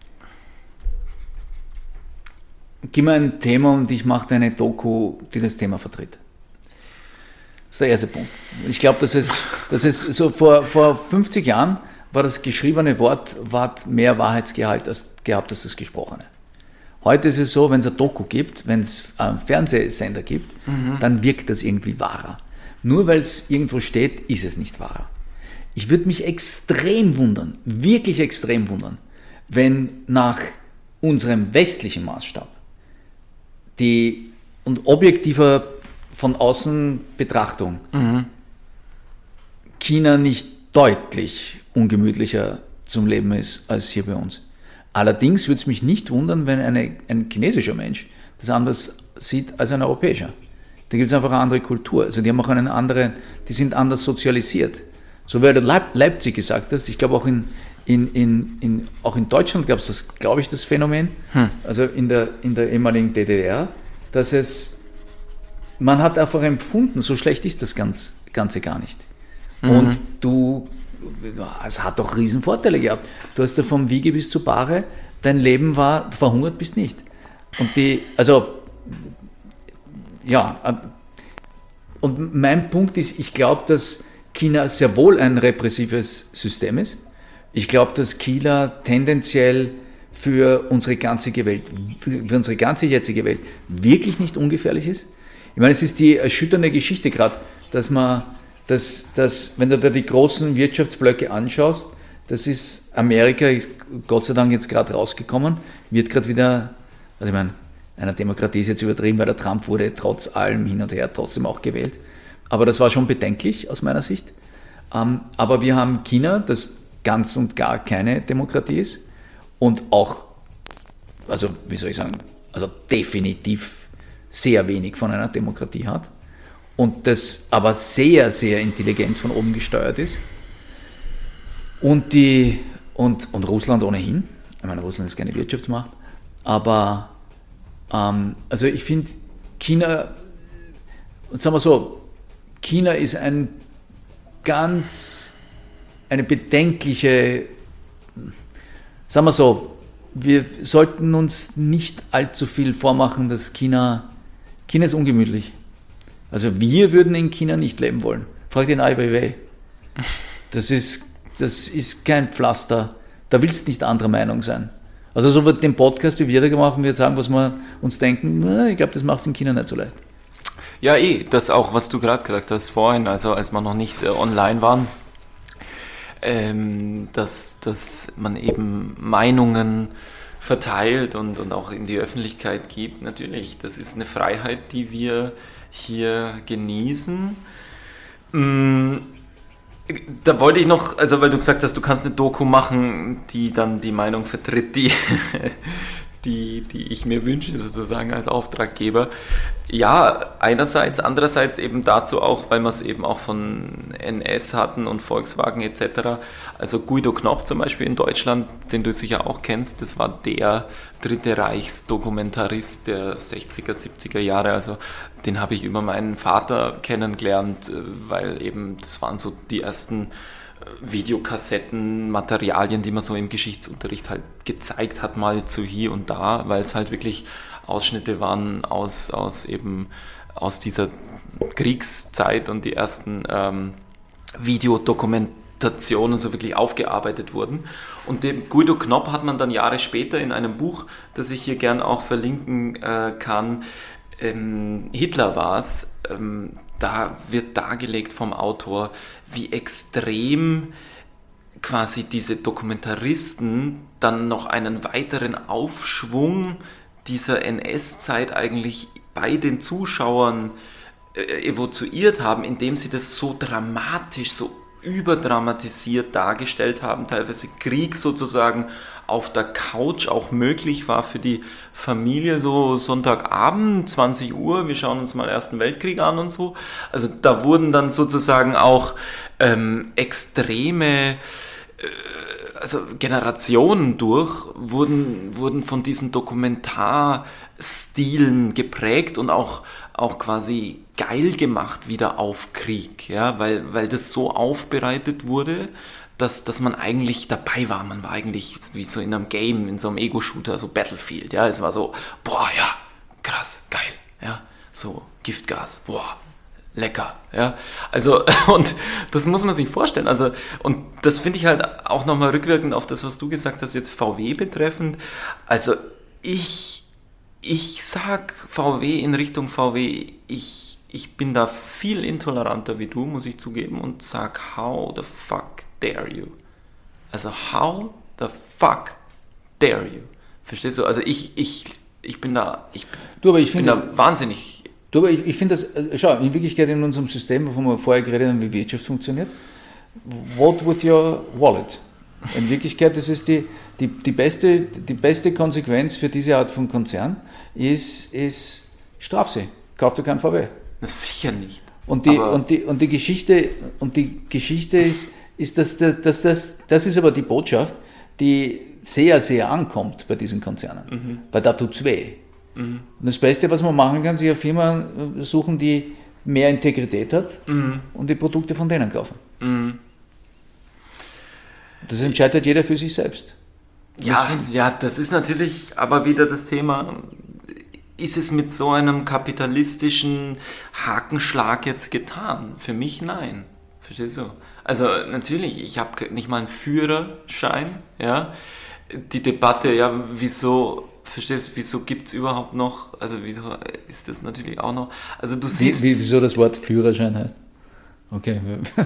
gib mir ein Thema und ich mache eine Doku, die das Thema vertritt. Das ist der erste Punkt. Ich glaube, dass es, dass es so vor, vor fünfzig Jahren war das geschriebene Wort, hat mehr Wahrheitsgehalt als, gehabt als das gesprochene. Heute ist es so, wenn es ein Doku gibt, wenn es einen Fernsehsender gibt, mhm. dann wirkt das irgendwie wahrer. Nur weil es irgendwo steht, ist es nicht wahrer. Ich würde mich extrem wundern, wirklich extrem wundern, wenn nach unserem westlichen Maßstab die und objektiver von außen Betrachtung mhm. China nicht deutlich ungemütlicher zum Leben ist als hier bei uns. Allerdings würde es mich nicht wundern, wenn eine, ein chinesischer Mensch das anders sieht als ein europäischer. Da gibt es einfach eine andere Kultur. Also die haben auch eine andere, die sind anders sozialisiert. So wie du Leip- Leipzig gesagt hast, ich glaube auch in, in, in, in, auch in Deutschland gab es das, glaube ich, das Phänomen, hm. also in der, in der ehemaligen D D R, dass es, man hat einfach empfunden, so schlecht ist das Ganze, Ganze gar nicht. Mhm. Und du, es hat doch riesen Vorteile gehabt. Du hast ja vom Wiege bis zu Bahre, dein Leben war, verhungert bist nicht. Und die, also, ja, und mein Punkt ist, ich glaube, dass China sehr wohl ein repressives System ist. Ich glaube, dass China tendenziell für unsere ganze Welt, für unsere ganze jetzige Welt wirklich nicht ungefährlich ist. Ich meine, es ist die erschütternde Geschichte gerade, dass man, dass, dass, wenn du da die großen Wirtschaftsblöcke anschaust, das ist, Amerika ist Gott sei Dank jetzt gerade rausgekommen, wird gerade wieder, also ich meine, einer Demokratie ist jetzt übertrieben, weil der Trump wurde trotz allem hin und her trotzdem auch gewählt. Aber das war schon bedenklich aus meiner Sicht. Ähm, aber wir haben China, das ganz und gar keine Demokratie ist und auch, also wie soll ich sagen, also definitiv sehr wenig von einer Demokratie hat und das aber sehr, sehr intelligent von oben gesteuert ist. Und, die, und, und Russland ohnehin, ich meine, Russland ist keine Wirtschaftsmacht, aber ähm, also ich finde China, sagen wir so, China ist ein ganz, eine bedenkliche, sagen wir so, wir sollten uns nicht allzu viel vormachen, dass China, China ist ungemütlich. Also wir würden in China nicht leben wollen. Frag den Ai Weiwei. Das ist, das ist kein Pflaster. Da willst du nicht anderer Meinung sein. Also so wird den Podcast, wie wir da gemacht haben, wir sagen, was wir uns denken, na, ich glaube, das macht es in China nicht so leicht. Ja, eh, das auch, was du gerade gesagt hast vorhin, also als wir noch nicht äh, online waren, ähm, dass, dass man eben Meinungen verteilt und, und auch in die Öffentlichkeit gibt, natürlich, das ist eine Freiheit, die wir hier genießen. Mm, da wollte ich noch, also weil du gesagt hast, du kannst eine Doku machen, die dann die Meinung vertritt, die... Die, die ich mir wünsche, sozusagen als Auftraggeber. Ja, einerseits, andererseits eben dazu auch, weil wir es eben auch von N S hatten und Volkswagen et cetera. Also Guido Knopp zum Beispiel in Deutschland, den du sicher auch kennst, das war der Dritte Reichsdokumentarist der sechziger, siebziger Jahre. Also den habe ich über meinen Vater kennengelernt, weil eben das waren so die ersten Videokassetten, Materialien, die man so im Geschichtsunterricht halt gezeigt hat, mal zu hier und da, weil es halt wirklich Ausschnitte waren aus, aus eben aus dieser Kriegszeit und die ersten ähm, Videodokumentationen so wirklich aufgearbeitet wurden. Und den Guido Knopp hat man dann Jahre später in einem Buch, das ich hier gern auch verlinken äh, kann, ähm, Hitler war es, ähm, da wird dargelegt vom Autor, wie extrem quasi diese Dokumentaristen dann noch einen weiteren Aufschwung dieser N S-Zeit eigentlich bei den Zuschauern äh, evoziert haben, indem sie das so dramatisch, so überdramatisiert dargestellt haben, teilweise Krieg sozusagen auf der Couch auch möglich war für die Familie, so Sonntagabend, zwanzig Uhr, wir schauen uns mal Ersten Weltkrieg an und so. Also da wurden dann sozusagen auch ähm, extreme, äh, also Generationen durch, wurden, wurden von diesen Dokumentarstilen geprägt und auch, auch quasi geil gemacht wieder auf Krieg, ja, weil, weil das so aufbereitet wurde, Dass, dass man eigentlich dabei war. Man war eigentlich wie so in einem Game, in so einem Ego-Shooter, so Battlefield. Ja, es war so, boah, ja, krass, geil. Ja, so Giftgas, boah, lecker. Ja, also, und das muss man sich vorstellen. Also, und das finde ich halt auch nochmal rückwirkend auf das, was du gesagt hast, jetzt V W betreffend. Also, ich, ich sag V W in Richtung V W, ich, ich bin da viel intoleranter wie du, muss ich zugeben, und sag, how the fuck dare you? Also how the fuck dare you? Verstehst du? Also ich, ich, ich bin da, ich, du, aber ich bin finde, da wahnsinnig. Du, aber ich, ich finde das, schau, in Wirklichkeit in unserem System, wovon wir vorher geredet haben, wie Wirtschaft funktioniert, vote with your wallet. In Wirklichkeit, das ist die, die, die, beste, die beste Konsequenz für diese Art von Konzern, ist, ist straf sie. Kauf dir keinen V W. Na, sicher nicht. Und die, und die, und die Geschichte, und die Geschichte ist, ist dass, dass das, das ist aber die Botschaft, die sehr, sehr ankommt bei diesen Konzernen. Mhm. Weil da tut's weh. Mhm. Und das Beste, was man machen kann, sich eine Firma suchen, die mehr Integrität hat mhm. und die Produkte von denen kaufen. Mhm. Das entscheidet jeder für sich selbst. Ja, ja, das ist natürlich aber wieder das Thema, ist es mit so einem kapitalistischen Hakenschlag jetzt getan? Für mich nein. Verstehst du? Also natürlich, ich habe nicht mal einen Führerschein. Ja? Die Debatte, ja, wieso, verstehst du, wieso gibt es überhaupt noch, also wieso ist das natürlich auch noch, also du siehst... Wie, wieso das Wort Führerschein heißt? Okay.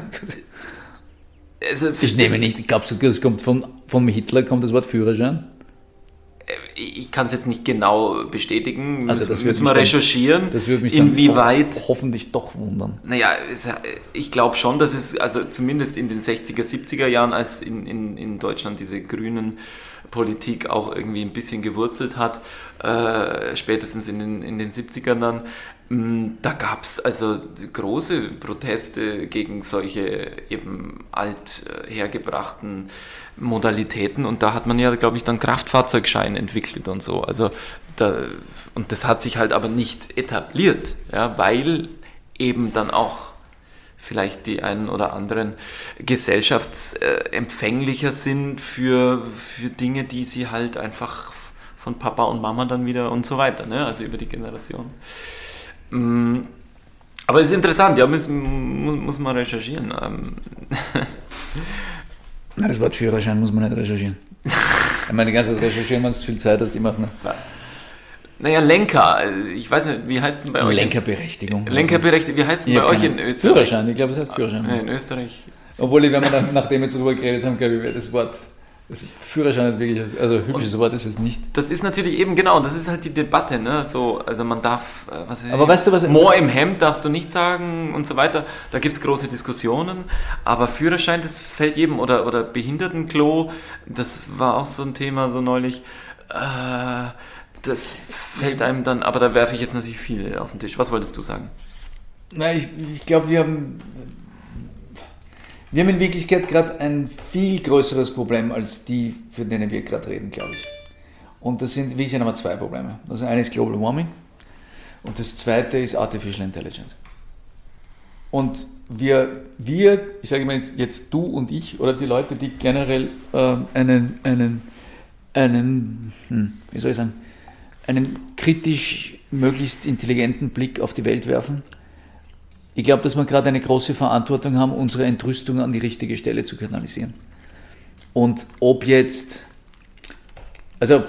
Also, ich nehme nicht, glaubst du, das kommt von, vom Hitler, kommt das Wort Führerschein? Ich kann es jetzt nicht genau bestätigen, also das müssen wir recherchieren, dann, das würde mich inwieweit... Dann hoffentlich doch wundern. Naja, es, ich glaube schon, dass es, also zumindest in den sechziger, siebziger Jahren, als in, in, in Deutschland diese grünen Politik auch irgendwie ein bisschen gewurzelt hat, äh, spätestens in den, in den siebzigern dann, mh, da gab es also große Proteste gegen solche eben alt äh, hergebrachten Modalitäten, und da hat man ja, glaube ich, dann Kraftfahrzeugschein entwickelt und so. Also da, und das hat sich halt aber nicht etabliert, ja, weil eben dann auch vielleicht die einen oder anderen gesellschaftsempfänglicher sind für, für Dinge, die sie halt einfach von Papa und Mama dann wieder und so weiter, ne? Also über die Generation. Aber es ist interessant, ja, muss, muss man recherchieren. Nein, das Wort Führerschein muss man nicht recherchieren. Ich meine, die ganze Zeit recherchieren, wenn es viel Zeit hast, immer. Ne? Naja, Lenker, ich weiß nicht, wie heißt es denn bei euch? Lenkerberechtigung. Lenkerberechtigung, wie heißt es bei euch in Österreich? Führerschein, ich glaube, es heißt Führerschein. Nein, in Österreich. Obwohl, ich, wenn wir dann, nachdem wir jetzt darüber geredet haben, glaube ich, das Wort, das Führerschein ist wirklich, also ein hübsches Wort ist es nicht. Das ist natürlich eben, genau, das ist halt die Debatte, ne, so, also man darf, was aber weißt du was? Moor im Hemd darfst du nicht sagen und so weiter, da gibt es große Diskussionen, aber Führerschein, das fällt jedem, oder, oder Behindertenklo, das war auch so ein Thema so neulich, äh, das fällt einem dann, aber da werfe ich jetzt natürlich viel auf den Tisch. Was wolltest du sagen? Na, ich, ich glaube, wir haben, wir haben in Wirklichkeit gerade ein viel größeres Problem als die, für denen wir gerade reden, glaube ich. Und das sind, wie ich einmal zwei Probleme. Das eine ist Global Warming und das zweite ist Artificial Intelligence. Und wir, wir ich sage mal jetzt du und ich, oder die Leute, die generell äh, einen, einen, einen, hm, wie soll ich sagen, einen kritisch, möglichst intelligenten Blick auf die Welt werfen. Ich glaube, dass wir gerade eine große Verantwortung haben, unsere Entrüstung an die richtige Stelle zu kanalisieren. Und ob jetzt, also,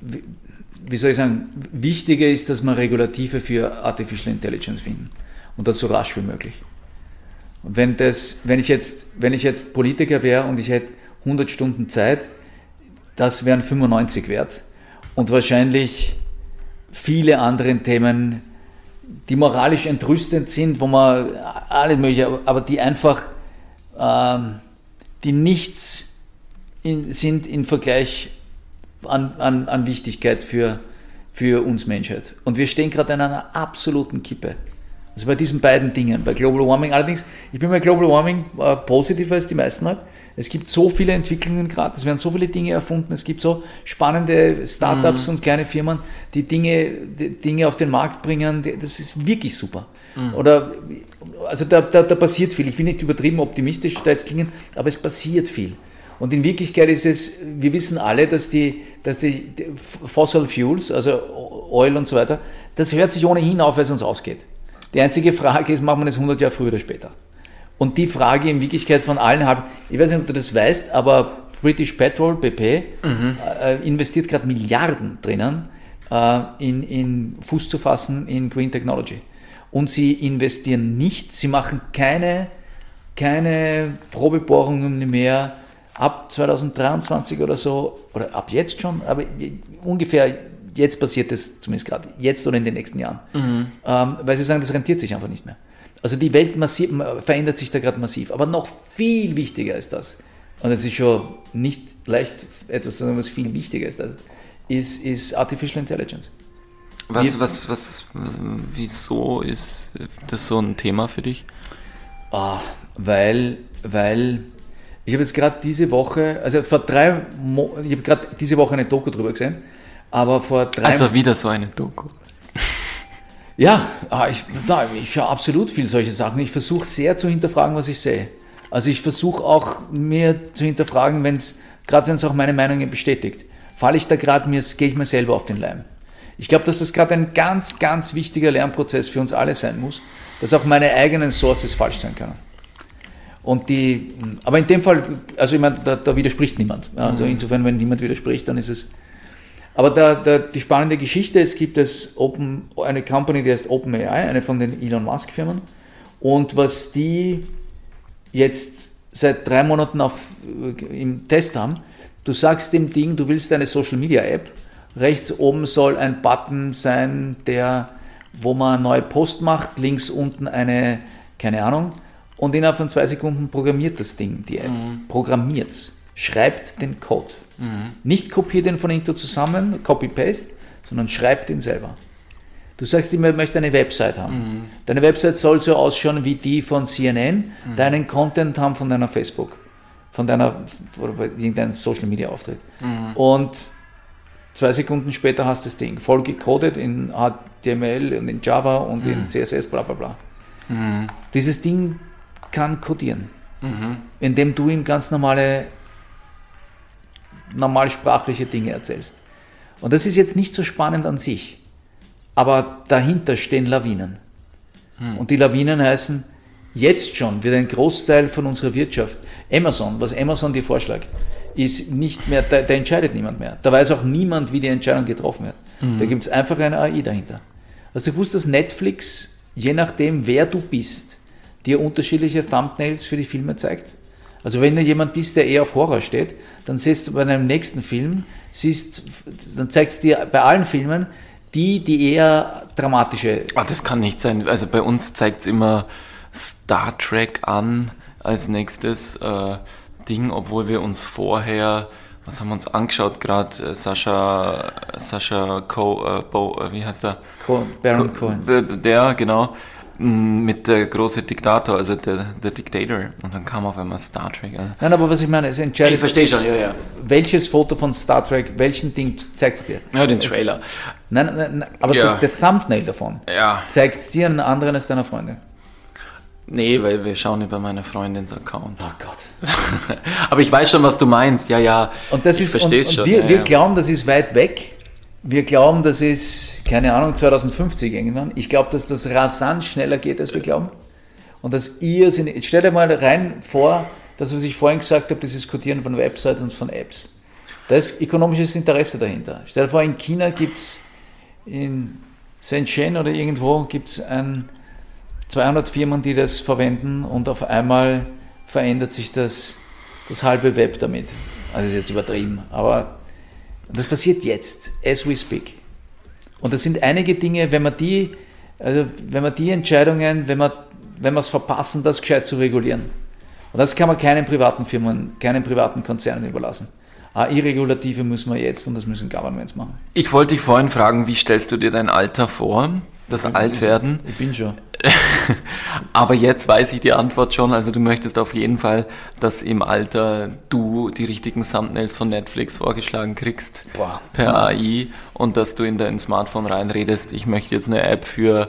wie soll ich sagen, wichtiger ist, dass wir Regulative für Artificial Intelligence finden. Und das so rasch wie möglich. Und wenn, das, wenn, ich jetzt, wenn ich jetzt Politiker wäre und ich hätte hundert Stunden Zeit, das wären fünfundneunzig wert. Und wahrscheinlich viele andere Themen, die moralisch entrüstend sind, wo man alles mögliche, aber die einfach, ähm, die nichts in, sind im Vergleich an, an, an Wichtigkeit für, für uns Menschheit. Und wir stehen gerade an einer absoluten Kippe. Also bei diesen beiden Dingen, bei Global Warming allerdings, ich bin bei Global Warming äh, positiver als die meisten halt. Es gibt so viele Entwicklungen gerade, es werden so viele Dinge erfunden, es gibt so spannende Startups mhm. und kleine Firmen, die Dinge, die Dinge auf den Markt bringen, das ist wirklich super. Mhm. Oder, also da, da, da passiert viel, ich will nicht übertrieben optimistisch da jetzt klingen, aber es passiert viel. Und in Wirklichkeit ist es, wir wissen alle, dass die, dass die, die Fossil Fuels, also Oil und so weiter, das hört sich ohnehin auf, weil es uns ausgeht. Die einzige Frage ist, machen wir das hundert Jahre früher oder später? Und die Frage in Wirklichkeit von allen hat, ich weiß nicht, ob du das weißt, aber British Petrol, B P, mhm. äh, investiert gerade Milliarden drinnen, äh, in, in Fuß zu fassen in Green Technology. Und sie investieren nicht, sie machen keine, keine Probebohrungen mehr ab zwanzig dreiundzwanzig oder so, oder ab jetzt schon, aber ungefähr jetzt passiert das zumindest gerade, jetzt oder in den nächsten Jahren. Mhm. Ähm, weil sie sagen, das rentiert sich einfach nicht mehr. Also die Welt massiv, verändert sich da gerade massiv. Aber noch viel wichtiger ist das. und es ist schon nicht leicht etwas, sondern was viel wichtiger ist, ist, ist Artificial Intelligence. Was, was, was, wieso ist das so ein Thema für dich? Ah, weil, weil ich habe jetzt gerade diese Woche, also vor drei Monaten, ich habe gerade diese Woche eine Doku drüber gesehen, aber vor drei Also wieder so eine Doku. Ja, ich, na, ich schaue absolut viel solche Sachen. Ich versuche sehr zu hinterfragen, was ich sehe. Also ich versuche auch mir zu hinterfragen, wenn es, gerade wenn es auch meine Meinungen bestätigt, falle ich da gerade mir, gehe ich mir selber auf den Leim. Ich glaube, dass das gerade ein ganz, ganz wichtiger Lernprozess für uns alle sein muss, dass auch meine eigenen Sources falsch sein können. Und die, aber in dem Fall, also ich meine, da, da widerspricht niemand. Also insofern, wenn niemand widerspricht, dann ist es. Aber da, da, die spannende Geschichte, es gibt es Open, eine Company, die heißt OpenAI, eine von den Elon Musk Firmen. Und was die jetzt seit drei Monaten auf, im Test haben, du sagst dem Ding, du willst eine Social Media App, rechts oben soll ein Button sein, der, wo man eine neue Post macht, links unten eine, keine Ahnung, und innerhalb von zwei Sekunden programmiert das Ding die App. Mhm. Programmiert's. Schreibt den Code. Mhm. Nicht kopiert den von irgendwo zusammen, Copy-Paste, sondern schreibt den selber. Du sagst immer, du möchtest eine Website haben. Mhm. Deine Website soll so ausschauen wie die von C N N, mhm. deinen Content haben von deiner Facebook, von deiner, oder irgendeinem Social-Media-Auftritt. Mhm. Und zwei Sekunden später hast du das Ding voll gecodet in H T M L und in Java und mhm. in C S S, bla bla bla. Mhm. Dieses Ding kann codieren, mhm. indem du ihm ganz normale, normal sprachliche Dinge erzählst. Und das ist jetzt nicht so spannend an sich, aber dahinter stehen Lawinen. Mhm. Und die Lawinen heißen, jetzt schon wird ein Großteil von unserer Wirtschaft, Amazon, was Amazon dir vorschlägt, ist nicht mehr, da, da entscheidet niemand mehr. Da weiß auch niemand, wie die Entscheidung getroffen wird. Mhm. Da gibt es einfach eine A I dahinter. Hast du gewusst, dass Netflix, je nachdem wer du bist, dir unterschiedliche Thumbnails für die Filme zeigt? Also wenn du jemand bist, der eher auf Horror steht, dann siehst du bei deinem nächsten Film, siehst, dann zeigt es dir bei allen Filmen die, die eher dramatische... Ach, das kann nicht sein. Also bei uns zeigt es immer Star Trek an als nächstes äh, Ding, obwohl wir uns vorher, was haben wir uns angeschaut gerade, äh, Sascha, Sascha Co, äh, Bo, äh, wie heißt der? Cohen, Baron Co, Cohen. Der, genau, mit der große Diktator, also der, der Dictator. Und dann kam auf einmal Star Trek. Also. Nein, aber was ich meine, es entscheidet... Ich verstehe schon, ja, ja. Welches Foto von Star Trek, welchen Ding zeigt es dir? Ja, den Trailer. Nein, nein, nein aber ja. das, der Thumbnail davon ja. zeigt es dir einen anderen als deiner Freundin. Nee, weil wir schauen über meine Freundins Account. Oh Gott. Aber ich weiß schon, was du meinst. Ja, ja, und das ich verstehe es schon. Wir, ja, wir ja. glauben, das ist weit weg. Wir glauben, das ist, keine Ahnung, zwanzig fünfzig irgendwann. Ich glaube, dass das rasant schneller geht, als wir glauben. Und dass ihr, jetzt stell dir mal rein vor, das, was ich vorhin gesagt habe, dieses Codieren von Websites und von Apps. Da ist ökonomisches Interesse dahinter. Stell dir vor, in China gibt es, in Shenzhen oder irgendwo, gibt es ein zweihundert Firmen, die das verwenden und auf einmal verändert sich das, das halbe Web damit. Also das ist jetzt übertrieben, aber das passiert jetzt, as we speak. Und das sind einige Dinge, wenn man die, also wenn man die Entscheidungen, wenn man wenn wir es verpassen, das gescheit zu regulieren. Und das kann man keinen privaten Firmen, keinen privaten Konzernen überlassen. A I-Regulative müssen wir jetzt und das müssen Governments machen. Ich wollte dich vorhin fragen, wie stellst du dir dein Alter vor? Das ich Altwerden? Ich bin schon. Aber jetzt weiß ich die Antwort schon. Also du möchtest auf jeden Fall, dass im Alter du die richtigen Thumbnails von Netflix vorgeschlagen kriegst. Boah. Per ja. A I und dass du in dein Smartphone reinredest, ich möchte jetzt eine App für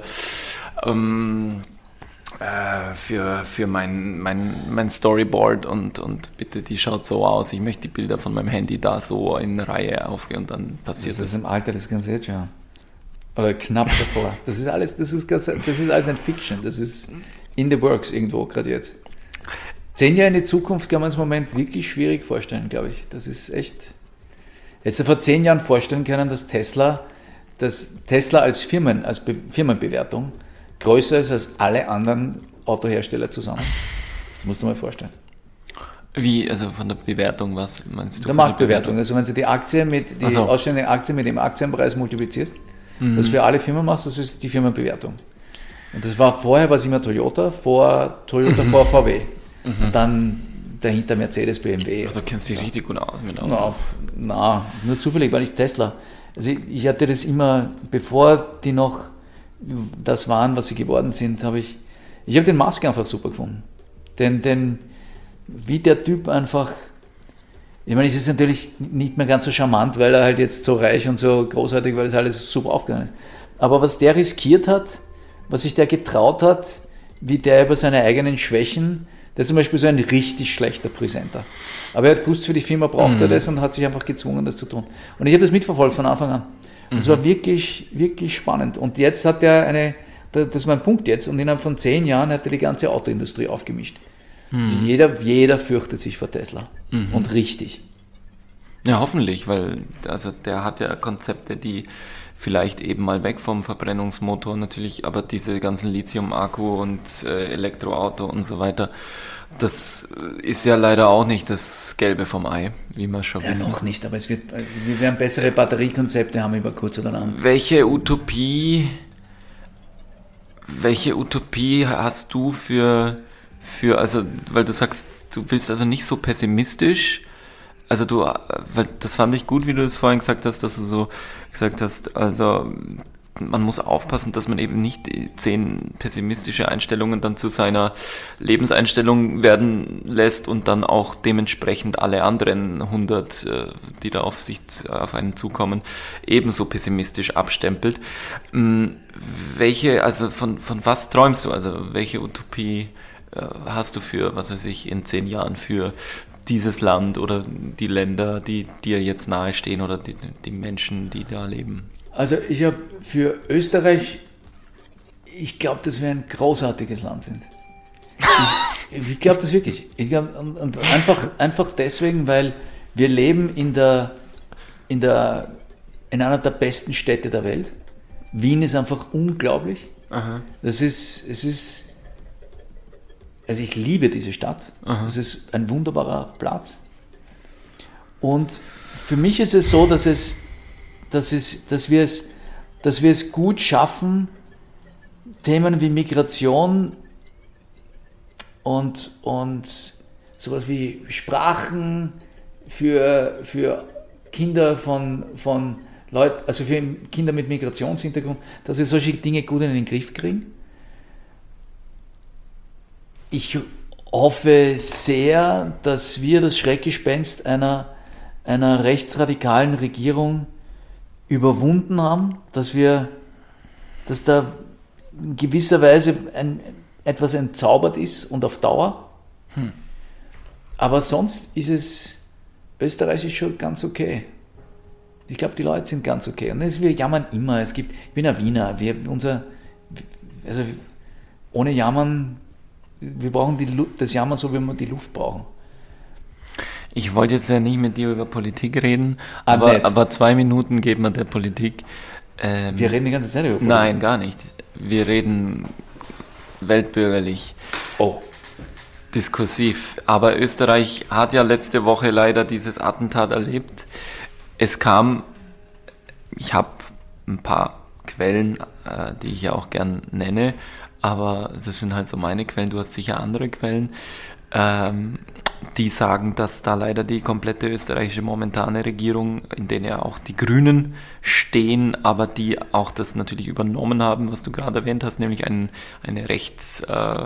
ähm, äh, für, für mein, mein, mein Storyboard und, und bitte, die schaut so aus. Ich möchte die Bilder von meinem Handy da so in Reihe aufgehen und dann passiert das. Das ist im Alter, das kannst du jetzt schon. Oder knapp davor. Das ist alles, das ist, das ist alles ein Fiction. Das ist in the works irgendwo gerade jetzt. Zehn Jahre in die Zukunft kann man uns im Moment wirklich schwierig vorstellen, glaube ich. Das ist echt. Hättest du vor zehn Jahren vorstellen können, dass Tesla, dass Tesla als Firmen, als Be- Firmenbewertung größer ist als alle anderen Autohersteller zusammen. Das musst du mal vorstellen. Wie, also von der Bewertung, was meinst du? Der Marktbewertung. Also wenn du die Aktie mit, die so. ausstehende Aktie mit dem Aktienpreis multiplizierst, mhm. das für alle Firmen machst, das ist die Firmenbewertung. Und das war vorher, war es immer Toyota, vor Toyota, mhm. vor V W. Mhm. Und dann dahinter Mercedes, B M W. Also du kennst dich richtig gut aus mit Autos. Na, na, nur zufällig, weil ich Tesla. Also ich, ich hatte das immer, bevor die noch das waren, was sie geworden sind, habe ich, ich habe den Musk einfach super gefunden. Denn, denn wie der Typ einfach, ich meine, es ist natürlich nicht mehr ganz so charmant, weil er halt jetzt so reich und so großartig, weil das alles super aufgegangen ist. Aber was der riskiert hat, was sich der getraut hat, wie der über seine eigenen Schwächen, der ist zum Beispiel so ein richtig schlechter Präsenter. Aber er hat gewusst, für die Firma braucht mhm. er das und hat sich einfach gezwungen, das zu tun. Und ich habe das mitverfolgt von Anfang an. Und es mhm. war wirklich, wirklich spannend. Und jetzt hat er eine, das ist mein Punkt jetzt, und innerhalb von zehn Jahren hat er die ganze Autoindustrie aufgemischt. Mhm. Also jeder, jeder fürchtet sich vor Tesla. Mhm. Und richtig. Ja, hoffentlich, weil also der hat ja Konzepte, die vielleicht eben mal weg vom Verbrennungsmotor natürlich, aber diese ganzen Lithium-Akku und äh, Elektroauto und so weiter, das ist ja leider auch nicht das Gelbe vom Ei, wie wir schon ja, wissen. Noch nicht, aber es wird, wir werden bessere Batteriekonzepte haben über kurz oder lang. Welche Utopie, welche Utopie hast du für, für, also, weil du sagst, du willst also nicht so pessimistisch. Also du, weil das fand ich gut, wie du das vorhin gesagt hast, dass du so gesagt hast, also man muss aufpassen, dass man eben nicht zehn pessimistische Einstellungen dann zu seiner Lebenseinstellung werden lässt und dann auch dementsprechend alle anderen hundert, die da auf sich, auf einen zukommen, ebenso pessimistisch abstempelt. Welche, also von, von was träumst du? Also welche Utopie hast du für, was weiß ich, in zehn Jahren für dieses Land oder die Länder, die dir jetzt nahestehen oder die, die Menschen, die da leben? Also ich habe für Österreich, ich glaube, dass wir ein großartiges Land sind. Ich, ich glaube das wirklich. Ich glaub, und, und einfach, einfach deswegen, weil wir leben in, der, in, der, in einer der besten Städte der Welt. Wien ist einfach unglaublich. Aha. Das ist, es ist Also ich liebe diese Stadt. Aha. Das ist ein wunderbarer Platz. Und für mich ist es so, dass, es, dass, es, dass, wir, es, dass wir es gut schaffen, Themen wie Migration und, und sowas wie Sprachen für, für Kinder von, von Leuten, also für Kinder mit Migrationshintergrund, dass wir solche Dinge gut in den Griff kriegen. Ich hoffe sehr, dass wir das Schreckgespenst einer, einer rechtsradikalen Regierung überwunden haben, dass wir, dass da in gewisser Weise ein, etwas entzaubert ist und auf Dauer. Hm. Aber sonst ist es, Österreich ist schon ganz okay. Ich glaube, die Leute sind ganz okay. Und das, wir jammern immer. Es gibt, ich bin ein Wiener. Wir, unser, also ohne Jammern, wir brauchen die, das Jammern so, wie wir die Luft brauchen. Ich wollte jetzt ja nicht mit dir über Politik reden, ah, aber, aber zwei Minuten geben wir der Politik. Ähm, wir reden die ganze Zeit über Politik. Nein, gar nicht. Wir reden weltbürgerlich. Oh. Diskursiv. Aber Österreich hat ja letzte Woche leider dieses Attentat erlebt. Es kam, ich habe ein paar Quellen, äh, die ich ja auch gern nenne, aber das sind halt so meine Quellen, du hast sicher andere Quellen, ähm, die sagen, dass da leider die komplette österreichische momentane Regierung, in der ja auch die Grünen stehen, aber die auch das natürlich übernommen haben, was du gerade erwähnt hast, nämlich ein, eine Rechts... Äh,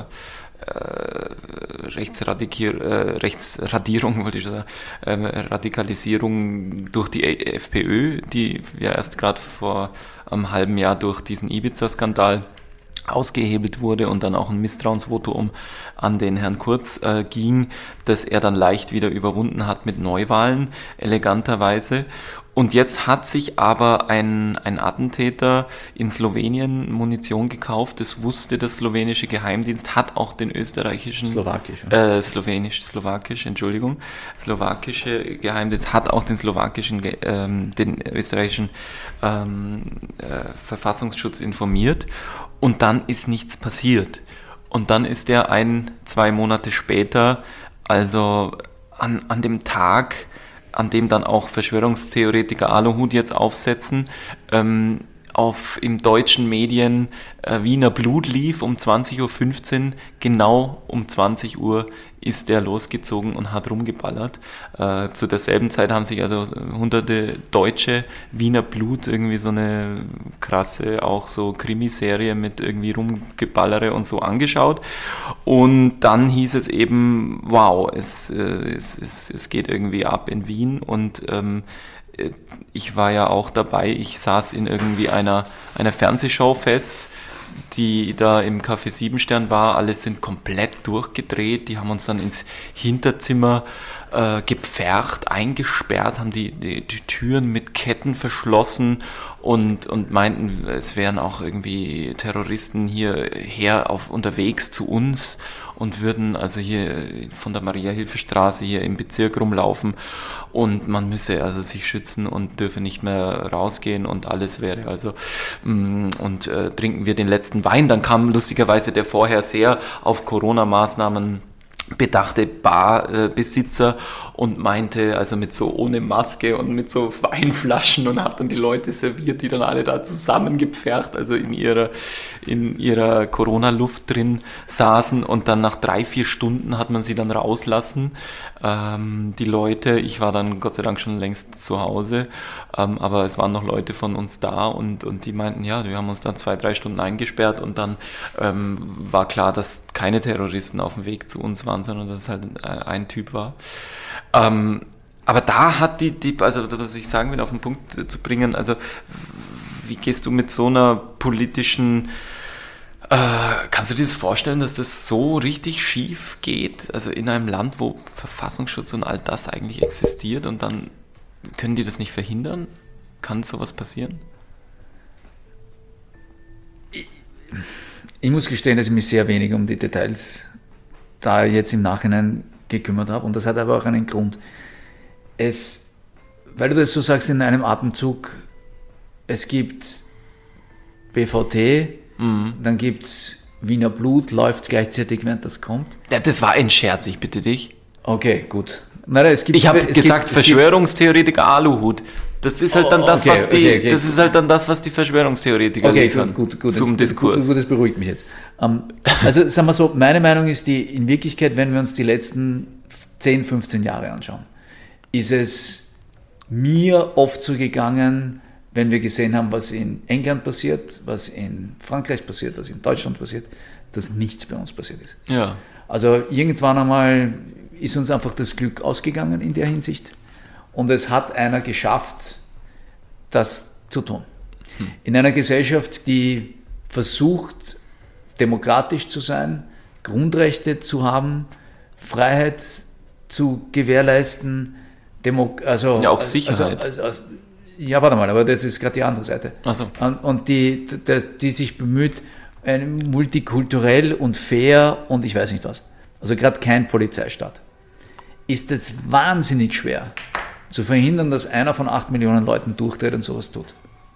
Äh, Rechtsradikier, äh, Rechtsradierung, wollte ich sagen, äh, Radikalisierung durch die FPÖ, die ja erst gerade vor einem halben Jahr durch diesen Ibiza-Skandal ausgehebelt wurde und dann auch ein Misstrauensvotum an den Herrn Kurz äh, ging, das er dann leicht wieder überwunden hat mit Neuwahlen, eleganterweise. Und jetzt hat sich aber ein, ein Attentäter in Slowenien Munition gekauft, das wusste der slowenische Geheimdienst, hat auch den österreichischen... Slowakisch. Äh, slowenisch, slowakisch, Entschuldigung. Slowakische Geheimdienst hat auch den slowakischen, ähm, den österreichischen ähm, äh, Verfassungsschutz informiert und dann ist nichts passiert. Und dann ist er ein, zwei Monate später, also an, an dem Tag... an dem dann auch Verschwörungstheoretiker Aluhut jetzt aufsetzen, ähm, auf im deutschen Medien äh, Wiener Blut lief um zwanzig Uhr fünfzehn, genau um zwanzig Uhr ist der losgezogen und hat rumgeballert. Äh, zu derselben Zeit haben sich also hunderte Deutsche Wiener Blut, irgendwie so eine krasse, auch so Krimiserie mit irgendwie Rumgeballere und so angeschaut. Und dann hieß es eben, wow, es, äh, es, es, es geht irgendwie ab in Wien und ähm, ich war ja auch dabei, ich saß in irgendwie einer, einer Fernsehshow fest, die da im Café Siebenstern war. Alle sind komplett durchgedreht, die haben uns dann ins Hinterzimmer äh, gepfercht, eingesperrt, haben die, die, die Türen mit Ketten verschlossen und, und meinten, es wären auch irgendwie Terroristen hierher auf, unterwegs zu uns und würden also hier von der Maria-Hilfe-Straße hier im Bezirk rumlaufen und man müsse also sich schützen und dürfe nicht mehr rausgehen und alles wäre also und äh, trinken wir den letzten Wein. Dann kam lustigerweise der vorher sehr auf Corona-Maßnahmen bedachte Barbesitzer und meinte, also mit so ohne Maske und mit so Weinflaschen und hat dann die Leute serviert, die dann alle da zusammengepfercht, also in ihrer, in ihrer Corona-Luft drin saßen und dann nach drei, vier Stunden hat man sie dann rauslassen. Ähm, die Leute, ich war dann Gott sei Dank schon längst zu Hause, ähm, aber es waren noch Leute von uns da und, und die meinten, ja, wir haben uns dann zwei, drei Stunden eingesperrt und dann ähm, war klar, dass keine Terroristen auf dem Weg zu uns waren, sondern dass es halt ein Typ war. Ähm, aber da hat die, die, also was ich sagen will, auf den Punkt zu bringen, also wie gehst du mit so einer politischen, äh, kannst du dir das vorstellen, dass das so richtig schief geht? Also in einem Land, wo Verfassungsschutz und all das eigentlich existiert und dann können die das nicht verhindern? Kann sowas passieren? Ich, ich muss gestehen, dass ich mich sehr wenig um die Details da jetzt im Nachhinein gekümmert habe. Und das hat aber auch einen Grund. Es, weil du das so sagst in einem Atemzug, es gibt B V T, mhm. dann gibt es Wiener Blut, läuft gleichzeitig, während das kommt. Ja, das war ein Scherz, ich bitte dich. Okay, gut. Nein, es gibt, ich habe gesagt, gibt, Verschwörungstheoretiker Aluhut. Das ist halt dann oh, das, okay, was die, okay, okay. das ist halt dann das, was die Verschwörungstheoretiker okay, liefern gut, gut, gut, zum das, Diskurs. Gut, gut, das beruhigt mich jetzt. Um, also sagen wir so, meine Meinung ist die, in Wirklichkeit, wenn wir uns die letzten zehn, fünfzehn Jahre anschauen, ist es mir oft so gegangen, wenn wir gesehen haben, was in England passiert, was in Frankreich passiert, was in Deutschland passiert, dass nichts bei uns passiert ist. Ja. Also irgendwann einmal ist uns einfach das Glück ausgegangen in der Hinsicht. Und es hat einer geschafft, das zu tun. Hm. In einer Gesellschaft, die versucht, demokratisch zu sein, Grundrechte zu haben, Freiheit zu gewährleisten, Demo- also, ja, auch Sicherheit. Also, also, also, ja, warte mal, aber das ist gerade die andere Seite. Ach so. Und, und die, die, die sich bemüht, multikulturell und fair und ich weiß nicht was. Also gerade kein Polizeistaat. Ist es wahnsinnig schwer zu verhindern, dass einer von acht Millionen Leuten durchdreht und sowas tut.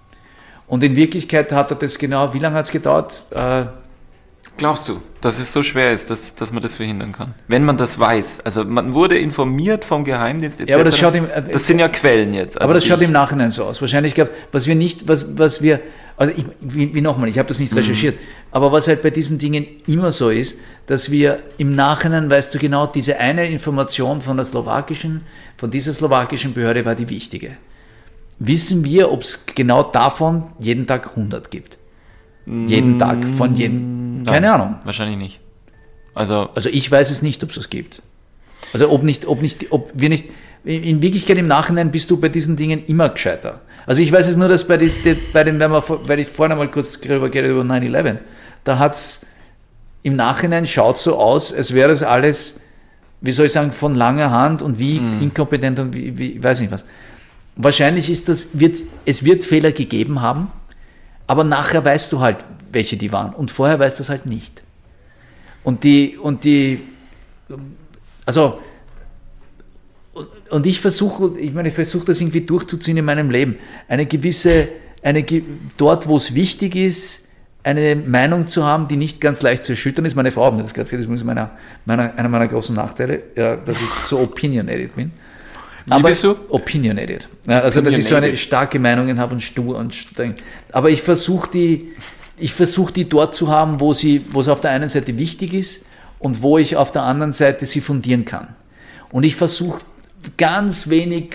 Und in Wirklichkeit hat er das genau, wie lange hat es gedauert? Äh, Glaubst du, dass es so schwer ist, dass, dass man das verhindern kann? Wenn man das weiß. Also man wurde informiert vom Geheimdienst et cetera. Ja, aber das schaut im, äh, das sind ja Quellen jetzt. Also aber das schaut im Nachhinein so aus. Wahrscheinlich gab was wir nicht, was, was wir, also ich, wie, wie nochmal, ich habe das nicht recherchiert, mhm. aber was halt bei diesen Dingen immer so ist, dass wir im Nachhinein, weißt du genau, diese eine Information von der slowakischen, von dieser slowakischen Behörde war die wichtige. Wissen wir, ob es genau davon jeden Tag hundert gibt? Jeden mm, Tag, von jedem, keine nein, Ahnung. Wahrscheinlich nicht. Also, also ich weiß es nicht, ob es das gibt. Also ob nicht, ob nicht, ob wir nicht, in Wirklichkeit im Nachhinein bist du bei diesen Dingen immer gescheiter. Also ich weiß es nur, dass bei, die, die, bei den, wenn wir, weil ich vorhin mal kurz darüber geredet über neun elf, da hat es im Nachhinein schaut so aus, als wäre das alles, wie soll ich sagen, von langer Hand und wie mm. inkompetent und wie, wie, weiß nicht was. Wahrscheinlich ist das, wird, es wird Fehler gegeben haben, aber nachher weißt du halt, welche die waren. Und vorher weißt du das halt nicht. Und die, und die, also, und ich versuche, ich meine, ich versuche das irgendwie durchzuziehen in meinem Leben. Eine gewisse, eine, dort, wo es wichtig ist, eine Meinung zu haben, die nicht ganz leicht zu erschüttern ist. Meine Frau hat mir das gerade gesagt, das ist meiner, meiner, einer meiner großen Nachteile, ja, dass ich so opinionated bin. Wie aber bist du? Opinionated. Ja, also, dass ich so eine starke Meinung habe und stur und streng. Aber ich versuche die, ich versuche die dort zu haben, wo sie, wo es auf der einen Seite wichtig ist und wo ich auf der anderen Seite sie fundieren kann. Und ich versuche ganz wenig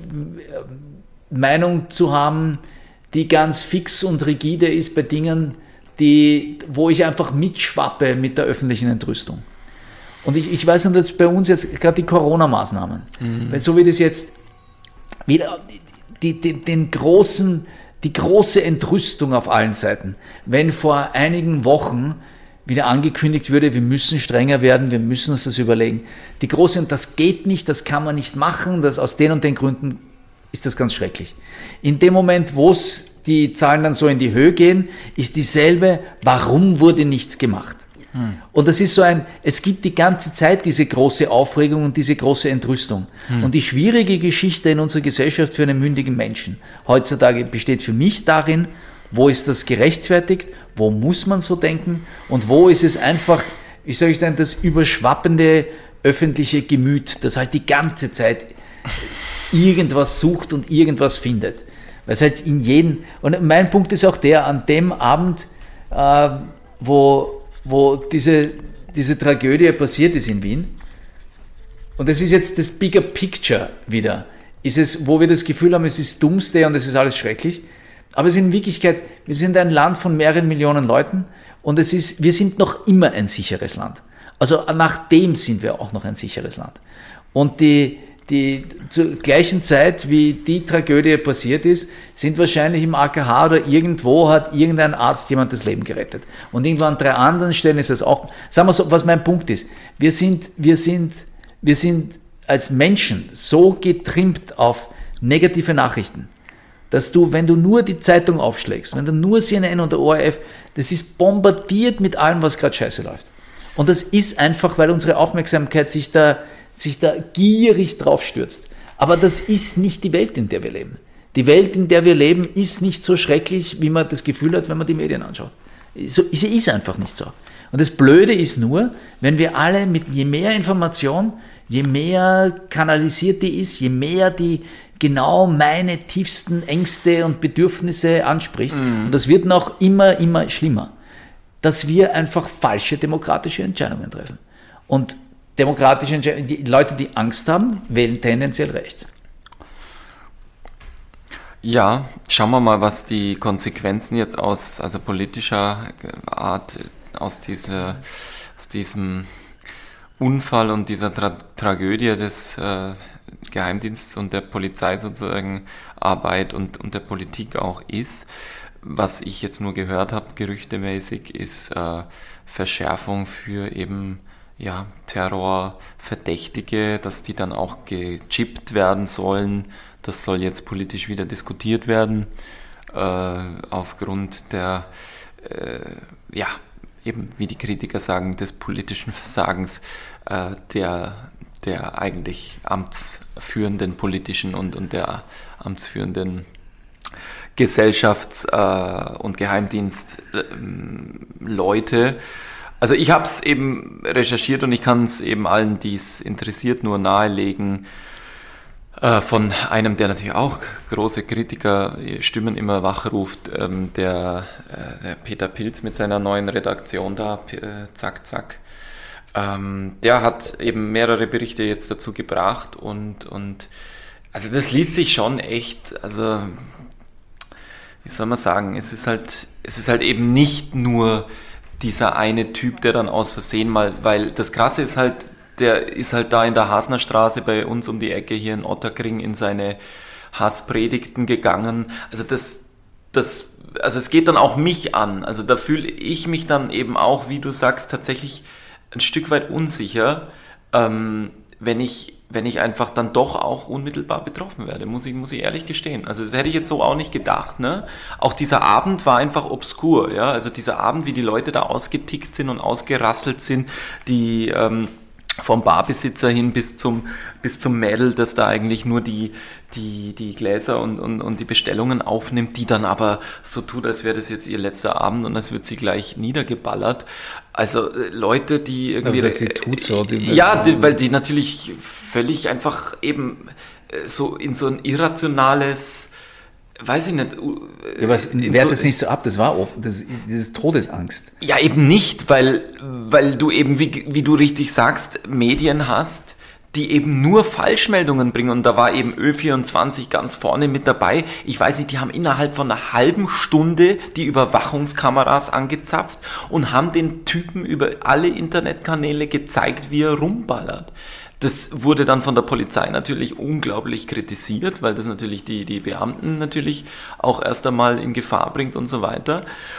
Meinung zu haben, die ganz fix und rigide ist bei Dingen, die, wo ich einfach mitschwappe mit der öffentlichen Entrüstung. Und ich, ich weiß nicht, bei uns jetzt gerade die Corona-Maßnahmen, mhm. weil so wie das jetzt wieder die, die, den großen, die große Entrüstung auf allen Seiten, wenn vor einigen Wochen wieder angekündigt würde, wir müssen strenger werden, wir müssen uns das überlegen. Die große, das geht nicht, das kann man nicht machen, das aus den und den Gründen ist das ganz schrecklich. In dem Moment, wo es die Zahlen dann so in die Höhe gehen, ist dieselbe, warum wurde nichts gemacht? Hm. Und das ist so ein, es gibt die ganze Zeit diese große Aufregung und diese große Entrüstung. Hm. Und die schwierige Geschichte in unserer Gesellschaft für einen mündigen Menschen heutzutage besteht für mich darin, wo ist das gerechtfertigt, wo muss man so denken und wo ist es einfach, wie sage ich denn, das überschwappende öffentliche Gemüt, das halt die ganze Zeit irgendwas sucht und irgendwas findet. Weil es halt in jedem, und mein Punkt ist auch der, an dem Abend, äh, wo, wo diese, diese Tragödie passiert ist in Wien, und das ist jetzt das Bigger Picture wieder, ist es, wo wir das Gefühl haben, es ist Doomsday und es ist alles schrecklich. Aber es ist in Wirklichkeit, wir sind ein Land von mehreren Millionen Leuten und es ist, wir sind noch immer ein sicheres Land. Also nachdem sind wir auch noch ein sicheres Land. Und die, die zur gleichen Zeit, wie die Tragödie passiert ist, sind wahrscheinlich im A K H oder irgendwo hat irgendein Arzt jemand das Leben gerettet. Und irgendwo an drei anderen Stellen ist es auch, sagen wir so, was mein Punkt ist. Wir sind, wir sind, wir sind als Menschen so getrimmt auf negative Nachrichten, dass du, wenn du nur die Zeitung aufschlägst, wenn du nur C N N oder O R F, das ist bombardiert mit allem, was gerade scheiße läuft. Und das ist einfach, weil unsere Aufmerksamkeit sich da, sich da gierig drauf stürzt. Aber das ist nicht die Welt, in der wir leben. Die Welt, in der wir leben, ist nicht so schrecklich, wie man das Gefühl hat, wenn man die Medien anschaut. So, sie ist einfach nicht so. Und das Blöde ist nur, wenn wir alle mit je mehr Information, je mehr kanalisiert die ist, je mehr die genau meine tiefsten Ängste und Bedürfnisse anspricht. Mm. Und das wird noch immer, immer schlimmer, dass wir einfach falsche demokratische Entscheidungen treffen. Und demokratische Entscheidungen, die Leute, die Angst haben, wählen tendenziell rechts. Ja, schauen wir mal, was die Konsequenzen jetzt aus also politischer Art aus, dieser, aus diesem Unfall und dieser Tra- Tragödie des äh, Geheimdienstes und der Polizei sozusagen Arbeit und, und der Politik auch ist. Was ich jetzt nur gehört habe, gerüchtemäßig, ist äh, Verschärfung für eben ja, Terrorverdächtige, dass die dann auch gechippt werden sollen. Das soll jetzt politisch wieder diskutiert werden, äh, aufgrund der, äh, ja, eben wie die Kritiker sagen, des politischen Versagens äh, der, der eigentlich amtsführenden politischen und, und der amtsführenden Gesellschafts- äh, und Geheimdienstleute. Also ich habe es eben recherchiert und ich kann es eben allen, die es interessiert, nur nahelegen, äh, von einem, der natürlich auch große Kritiker-Stimmen immer wachruft, ähm, der, äh, der Peter Pilz mit seiner neuen Redaktion da, äh, zack, zack. Ähm, der hat eben mehrere Berichte jetzt dazu gebracht und, und also das liest sich schon echt, also wie soll man sagen, es ist halt, es ist halt eben nicht nur dieser eine Typ, der dann aus Versehen mal, weil das Krasse ist halt, der ist halt da in der Hasnerstraße bei uns um die Ecke hier in Ottakring in seine Hasspredigten gegangen. Also das, das, also es geht dann auch mich an. Also da fühle ich mich dann eben auch, wie du sagst, tatsächlich ein Stück weit unsicher, ähm, wenn ich, wenn ich einfach dann doch auch unmittelbar betroffen werde, muss ich, muss ich ehrlich gestehen. Also das hätte ich jetzt so auch nicht gedacht, ne? Auch dieser Abend war einfach obskur, ja, also dieser Abend, wie die Leute da ausgetickt sind und ausgerasselt sind, die ähm, vom Barbesitzer hin bis zum bis zum Mädel, das da eigentlich nur die die die Gläser und, und und die Bestellungen aufnimmt, die dann aber so tut, als wäre das jetzt ihr letzter Abend und als würde sie gleich niedergeballert. Also äh, Leute, die irgendwie also, sie tut so, die ja, die, weil die natürlich völlig einfach eben äh, so in so ein irrationales weiß ich nicht. Ja, aber wehrt das nicht so ab, das war oft, das, das ist Todesangst. Ja, eben nicht, weil, weil du eben, wie, wie du richtig sagst, Medien hast, die eben nur Falschmeldungen bringen. Und da war eben Ö vierundzwanzig ganz vorne mit dabei. Ich weiß nicht, die haben innerhalb von einer halben Stunde die Überwachungskameras angezapft und haben den Typen über alle Internetkanäle gezeigt, wie er rumballert. Das wurde dann von der Polizei natürlich unglaublich kritisiert, weil das natürlich die, die Beamten natürlich auch erst einmal in Gefahr bringt und so weiter.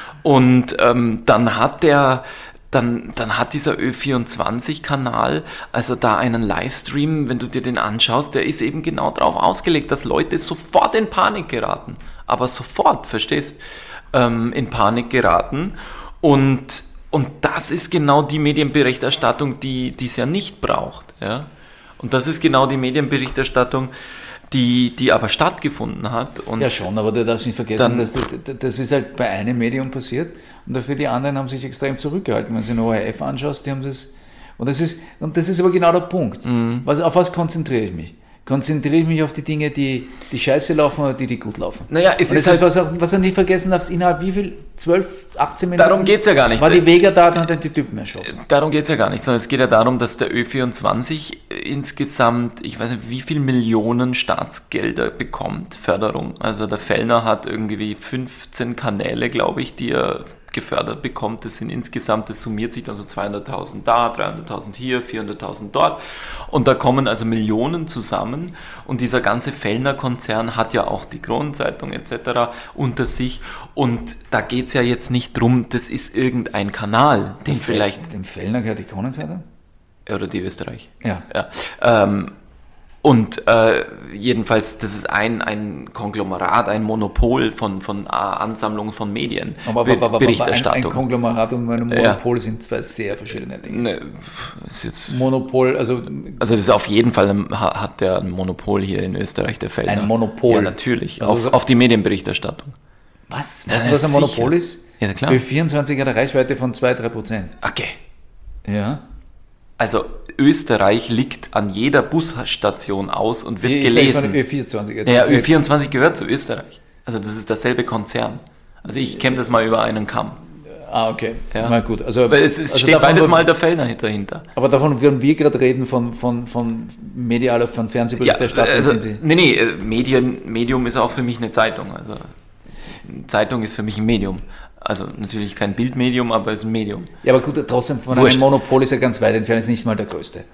Und ähm, dann hat der... Dann, dann hat dieser Ö vierundzwanzig-Kanal, also da einen Livestream, wenn du dir den anschaust, der ist eben genau darauf ausgelegt, dass Leute sofort in Panik geraten. Aber sofort, verstehst? Ähm, in Panik geraten. Und, und das ist genau die Medienberichterstattung, die die es ja nicht braucht. Ja? Und das ist genau die Medienberichterstattung, die, die aber stattgefunden hat. Und ja schon, aber du darfst nicht vergessen, dann, dass das, das ist halt bei einem Medium passiert und dafür die anderen haben sich extrem zurückgehalten. Wenn du den O R F anschaust, die haben das, und das ist, und das ist aber genau der Punkt. Mhm. Was, auf was konzentriere ich mich? Konzentriere ich mich auf die Dinge, die, die scheiße laufen oder die, die gut laufen? Naja, es und ist das halt, ist, was, was du nicht vergessen darfst, innerhalb wie viel? zwölf, achtzehn Minuten? Darum geht es ja gar nicht. War die Vega da und hat die Typen erschossen. Darum geht es ja gar nicht, sondern es geht ja darum, dass der Ö vierundzwanzig insgesamt, ich weiß nicht, wie viel Millionen Staatsgelder bekommt, Förderung. Also der Fellner hat irgendwie fünfzehn Kanäle, glaube ich, die er gefördert bekommt. Das sind insgesamt, das summiert sich dann so zweihunderttausend da, dreihunderttausend hier, vierhunderttausend dort. Und da kommen also Millionen zusammen. Und dieser ganze Fellner-Konzern hat ja auch die Kronenzeitung et cetera unter sich. Und da geht es ja jetzt nicht drum, das ist irgendein Kanal, den dem vielleicht... Dem Fellner gehört die Kronenzeitung? Oder die Österreich. Ja. ja. Ähm, Und äh, jedenfalls, das ist ein, ein Konglomerat, ein Monopol von, von äh, Ansammlungen von Medien, aber, aber, aber, aber, Berichterstattung. Ein, ein Konglomerat und ein Monopol ja. sind zwei sehr verschiedene Dinge. Ne, ist jetzt, Monopol, also... Also das ist auf jeden Fall, ein, hat der ein Monopol hier in Österreich, der Fellner. Ein Monopol? Ja, natürlich, also auf, so, auf die Medienberichterstattung. Was? Weißt du, was ein Monopol sicher. ist? Ja, klar. Ö vierundzwanzig hat eine Reichweite von zwei bis drei Prozent. Okay. Ja. Also Österreich liegt an jeder Busstation aus und wird ich gelesen. Ö vierundzwanzig. Jetzt ja, Ö vierundzwanzig gehört zu Österreich. Also das ist derselbe Konzern. Also ich kenne das mal über einen Kamm. Ah, okay. Ja. Na gut. Also, Weil es, es also steht beides wir, mal der Fellner dahinter. Aber davon würden wir gerade reden, von, von, von medialer, von Fernsehberichterstattung. Ja, also, sind Sie. Nee, nee, Medien, Medium ist auch für mich eine Zeitung. Also Zeitung ist für mich ein Medium. Also natürlich kein Bildmedium, aber es ist ein Medium. Ja, aber gut, trotzdem von Wurscht. einem Monopol ist er ganz weit entfernt, ist nicht mal der größte.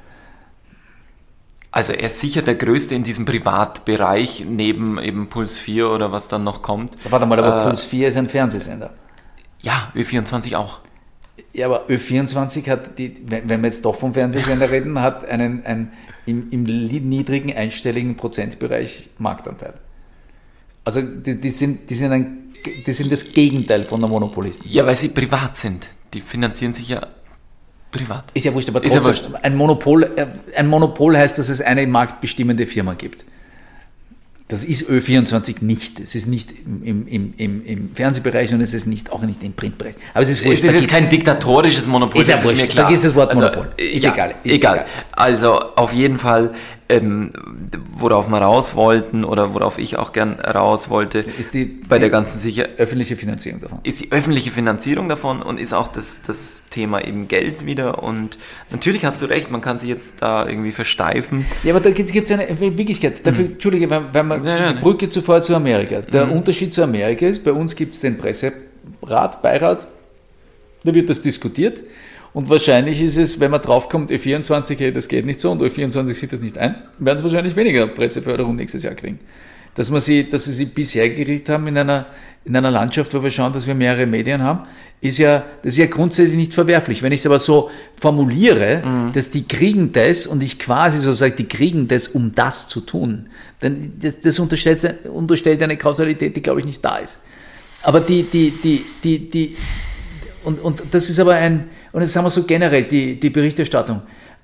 Also er ist sicher der größte in diesem Privatbereich, neben eben Puls vier oder was dann noch kommt. Warte mal, aber äh, Puls vier ist ein Fernsehsender. Ja, Ö vierundzwanzig auch. Ja, aber Ö vierundzwanzig hat, die, wenn wir jetzt doch vom Fernsehsender reden, hat einen, einen im, im niedrigen einstelligen Prozentbereich Marktanteil. Also die, die, sind, die, sind ein, die sind das Gegenteil von der Monopolisten. Ja, weil sie privat sind. Die finanzieren sich ja privat. Ist ja wurscht, aber trotzdem, ja wurscht. Ein Monopol, ein Monopol heißt, dass es eine marktbestimmende Firma gibt. Das ist Ö vierundzwanzig nicht. Es ist nicht im, im, im, im Fernsehbereich und es ist nicht, auch nicht im Printbereich. Aber es ist wurscht. Es ist kein diktatorisches Monopol. Ist ja wurscht. Vergiss das Wort Monopol. Also, ist ja, egal. Ist egal. egal. Also auf jeden Fall, ähm, worauf wir raus wollten oder worauf ich auch gern raus wollte, ist die, bei die der ganzen sicher öffentliche Finanzierung davon. Ist die öffentliche Finanzierung davon und ist auch das, das Thema eben Geld wieder. Und natürlich hast du recht, man kann sich jetzt da irgendwie versteifen. Ja, aber da gibt es eine Wirklichkeit. Dafür, mhm. Entschuldige, wenn, wenn man nein, nein, die Brücke zuvor zu Amerika. Der mhm. Unterschied zu Amerika ist, bei uns gibt es den Presserat, Beirat, da wird das diskutiert. Und wahrscheinlich ist es, wenn man draufkommt, Ö vierundzwanzig, hey, das geht nicht so und Ö vierundzwanzig sieht das nicht ein, werden sie wahrscheinlich weniger Presseförderung nächstes Jahr kriegen. Dass, man sie, dass sie sie bisher gekriegt haben in einer, in einer Landschaft, wo wir schauen, dass wir mehrere Medien haben, ist ja, das ist ja grundsätzlich nicht verwerflich. Wenn ich es aber so formuliere, mhm. dass die kriegen das und ich quasi so sage, die kriegen das, um das zu tun, dann das, das unterstellt, unterstellt eine Kausalität, die, glaube ich, nicht da ist. Aber die, die, die, die, die, und, und das ist aber ein, und jetzt sagen wir so generell, die, die Berichterstattung.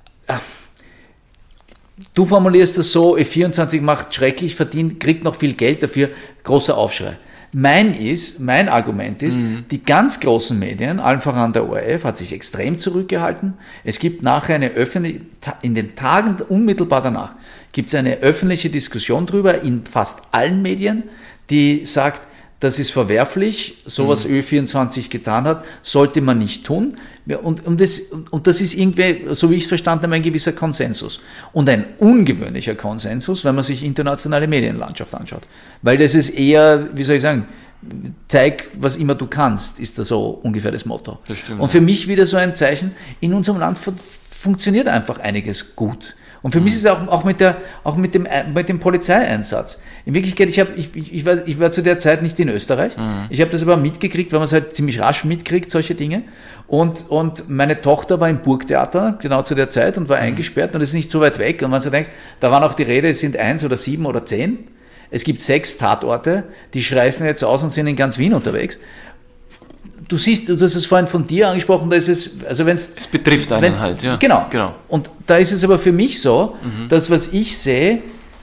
Du formulierst das so, Ö vierundzwanzig macht schrecklich, verdient, kriegt noch viel Geld dafür, großer Aufschrei. Mein ist, mein Argument ist, mhm. die ganz großen Medien, allen voran der O R F, hat sich extrem zurückgehalten. Es gibt nachher eine öffentliche, in den Tagen unmittelbar danach, gibt es eine öffentliche Diskussion drüber in fast allen Medien, die sagt, das ist verwerflich, so was mhm. Ö vierundzwanzig getan hat, sollte man nicht tun. Und, und, das, und das ist irgendwie, so wie ich es verstanden habe, ein gewisser Konsensus. Und ein ungewöhnlicher Konsensus, wenn man sich internationale Medienlandschaft anschaut. Weil das ist eher, wie soll ich sagen, zeig, was immer du kannst, ist da so ungefähr das Motto. Das stimmt, und für mich wieder so ein Zeichen, in unserem Land fun- funktioniert einfach einiges gut. Und für mhm. mich ist es auch, auch, mit, der, auch mit, dem, mit dem Polizeieinsatz. In Wirklichkeit, ich, hab, ich, ich, ich, war, ich war zu der Zeit nicht in Österreich. Mhm. Ich habe das aber mitgekriegt, weil man es halt ziemlich rasch mitkriegt, solche Dinge. Und, und meine Tochter war im Burgtheater, genau zu der Zeit, und war mhm. eingesperrt, und das ist nicht so weit weg. Und man so denkt, da waren auch die Rede, es sind eins oder sieben oder zehn. Es gibt sechs Tatorte, die schreifen jetzt aus und sind in ganz Wien unterwegs. Du siehst, du hast es vorhin von dir angesprochen, da ist es, also wenn es... Es betrifft einen halt, ja. Genau, genau. Und da ist es aber für mich so, mhm. dass was ich sehe,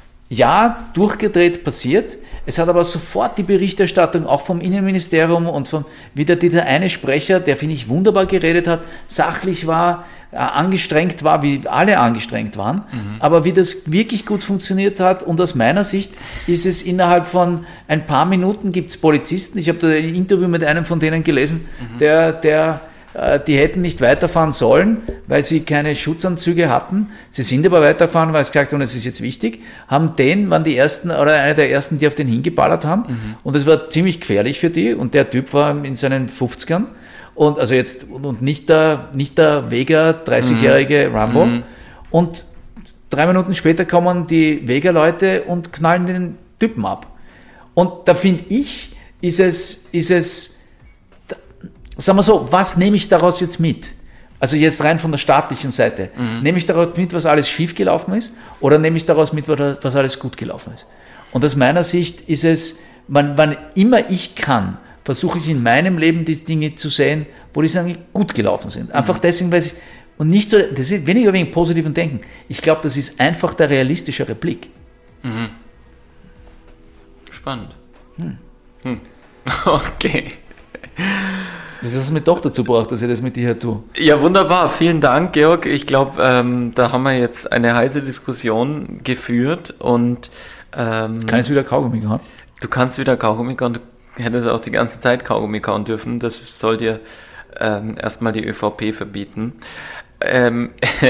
ja, durchgedreht passiert, es hat aber sofort die Berichterstattung auch vom Innenministerium und von wieder dieser eine Sprecher, der, finde ich, wunderbar geredet hat, sachlich war, äh, angestrengt war, wie alle angestrengt waren, mhm. aber wie das wirklich gut funktioniert hat, und aus meiner Sicht ist es innerhalb von ein paar Minuten gibt es Polizisten, ich habe da ein Interview mit einem von denen gelesen, mhm. der, der die hätten nicht weiterfahren sollen, weil sie keine Schutzanzüge hatten. Sie sind aber weitergefahren, weil sie gesagt haben, das ist jetzt wichtig. Haben den, waren die ersten oder einer der ersten, die auf den hingeballert haben. Mhm. Und das war ziemlich gefährlich für die. Und der Typ war in seinen fünfzigern. Und also jetzt, und nicht der, nicht der Vega, dreißigjährige mhm. Rambo. Mhm. Und drei Minuten später kommen die Vega-Leute und knallen den Typen ab. Und da finde ich, ist es, ist es, sagen wir so, was nehme ich daraus jetzt mit? Also jetzt rein von der staatlichen Seite. Mhm. Nehme ich daraus mit, was alles schief gelaufen ist, oder nehme ich daraus mit, was alles gut gelaufen ist? Und aus meiner Sicht ist es, wann, wann immer ich kann, versuche ich in meinem Leben die Dinge zu sehen, wo die sagen, gut gelaufen sind. Einfach mhm. deswegen, weil ich, und nicht so, das ist weniger wegen positivem Denken. Ich glaube, das ist einfach der realistischere Blick. Mhm. Spannend. Hm. Hm. Okay. Das hast du mir doch dazu gebracht, dass ich das mit dir tue. Ja, wunderbar. Vielen Dank, Georg. Ich glaube, ähm, da haben wir jetzt eine heiße Diskussion geführt. Und ähm, kann ich wieder Kaugummi kauen? Du kannst wieder Kaugummi kauen. Du hättest auch die ganze Zeit Kaugummi kauen dürfen. Das soll dir ähm, erstmal die ÖVP verbieten. Ähm,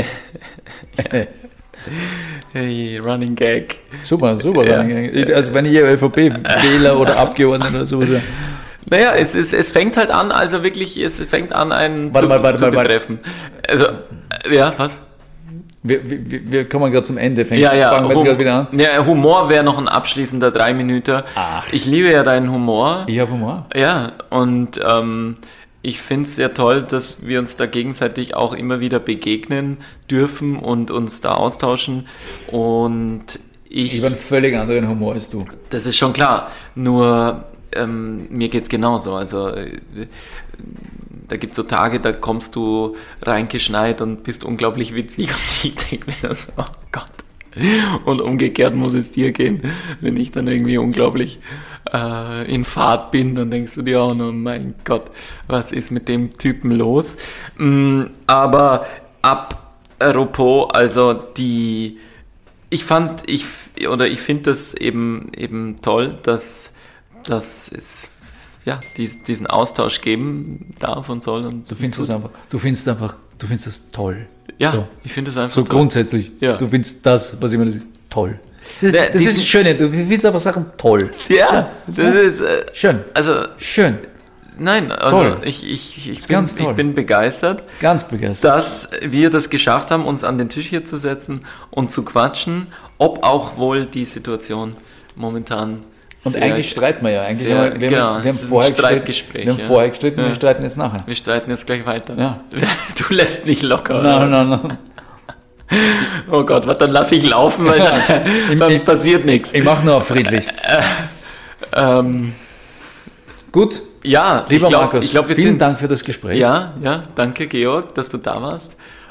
hey, Running Gag. Super, super ja. Running Gag. Also wenn ich hier ÖVP-Wähler oder Abgeordneter oder sowas... Naja, es, ist, es fängt halt an, also wirklich, es fängt an, einen warte, zu, warte, zu warte, betreffen. Also, ja, was? Wir, wir, wir kommen gerade zum Ende, fängt, ja, ja, fangen wir hum- jetzt wieder an. Ja, Humor wäre noch ein abschließender drei Minuten. Ach. Ich liebe ja deinen Humor. Ich habe Humor. Ja, und ähm, ich finde es sehr toll, dass wir uns da gegenseitig auch immer wieder begegnen dürfen und uns da austauschen. Und ich... Ich habe einen völlig anderen Humor als du. Das ist schon klar, nur... Ähm, mir geht's genauso. Also äh, da gibt's so Tage, da kommst du reingeschneit und bist unglaublich witzig, und ich denke mir das, oh Gott. Und umgekehrt muss es dir gehen, wenn ich dann irgendwie unglaublich äh, in Fahrt bin, dann denkst du dir, oh mein Gott, was ist mit dem Typen los? Mm, aber apropos, also die, ich fand, ich oder ich finde das eben eben toll, dass dass es ja, dies, diesen Austausch geben darf und soll. Und du findest das einfach, du findest einfach, du findest das toll. Ja, so. Ich finde das einfach so toll. Grundsätzlich, ja. Du findest das, was immer das ist, toll. Das, ja, das ist das Schöne, du findest einfach Sachen toll. Ja, schön. Das ist, äh, schön. Also, schön. Nein, also toll. ich, ich, ich, bin, ich bin begeistert, ganz begeistert, dass wir das geschafft haben, uns an den Tisch hier zu setzen und zu quatschen, ob auch wohl die Situation momentan... Und sehr, eigentlich streiten wir ja. Eigentlich sehr, haben wir, wir, genau, haben, wir haben vorher gestritten, wir haben ja. vorher gestritten ja. und wir streiten jetzt nachher. Wir streiten jetzt gleich weiter. Ja. Du lässt nicht locker. Nein, nein, nein. Oh Gott, was, dann lass ich laufen, weil dann, dann ich, passiert nichts. Ich mache nur friedlich. ähm, Gut. Ja, lieber ich glaub, Markus, ich glaub, wir vielen sind, Dank für das Gespräch. Ja, ja, danke Georg, dass du da warst.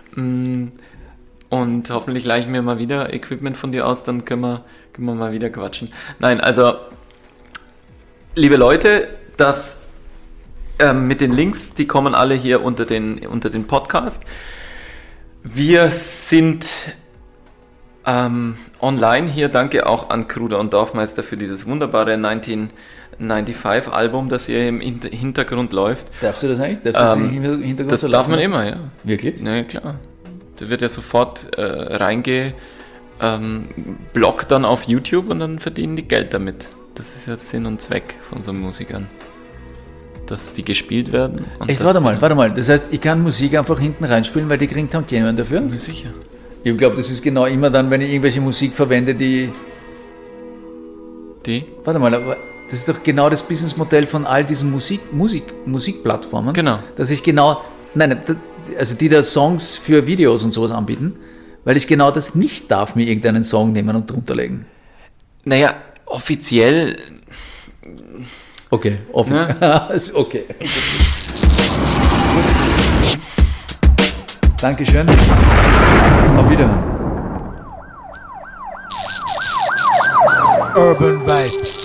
Und hoffentlich leihe ich mir mal wieder Equipment von dir aus, dann können wir, können wir mal wieder quatschen. Nein, also liebe Leute, das ähm, mit den Links, die kommen alle hier unter den, unter den Podcast. Wir sind ähm, online hier. Danke auch an Kruder und Dorfmeister für dieses wunderbare neunzehnhundertfünfundneunzig Album, das hier im Hintergrund läuft. Darfst du das eigentlich? Darfst du das Ähm, im Hintergrund das so darf laufen man lassen? immer, ja. Wirklich? Na ja, klar. Da wird ja sofort äh, reinge ähm, blockt dann auf YouTube und dann verdienen die Geld damit. Das ist ja Sinn und Zweck von unseren Musikern. Dass die gespielt werden. Und Echt, dass warte die- mal, warte mal. Das heißt, ich kann Musik einfach hinten reinspielen, weil die kriegen Tantiemen dafür? Ja, sicher. Ich glaube, das ist genau immer dann, wenn ich irgendwelche Musik verwende, die... Die? Warte mal, aber das ist doch genau das Businessmodell von all diesen Musik, Musik, Musikplattformen. Genau. Dass ich genau... Nein, nein, da- also die da Songs für Videos und sowas anbieten, weil ich genau das nicht darf, mir irgendeinen Song nehmen und drunter legen. Naja, offiziell. Okay, offen. Ja. Okay. Dankeschön. Auf Wiederhören. Urban Vibes.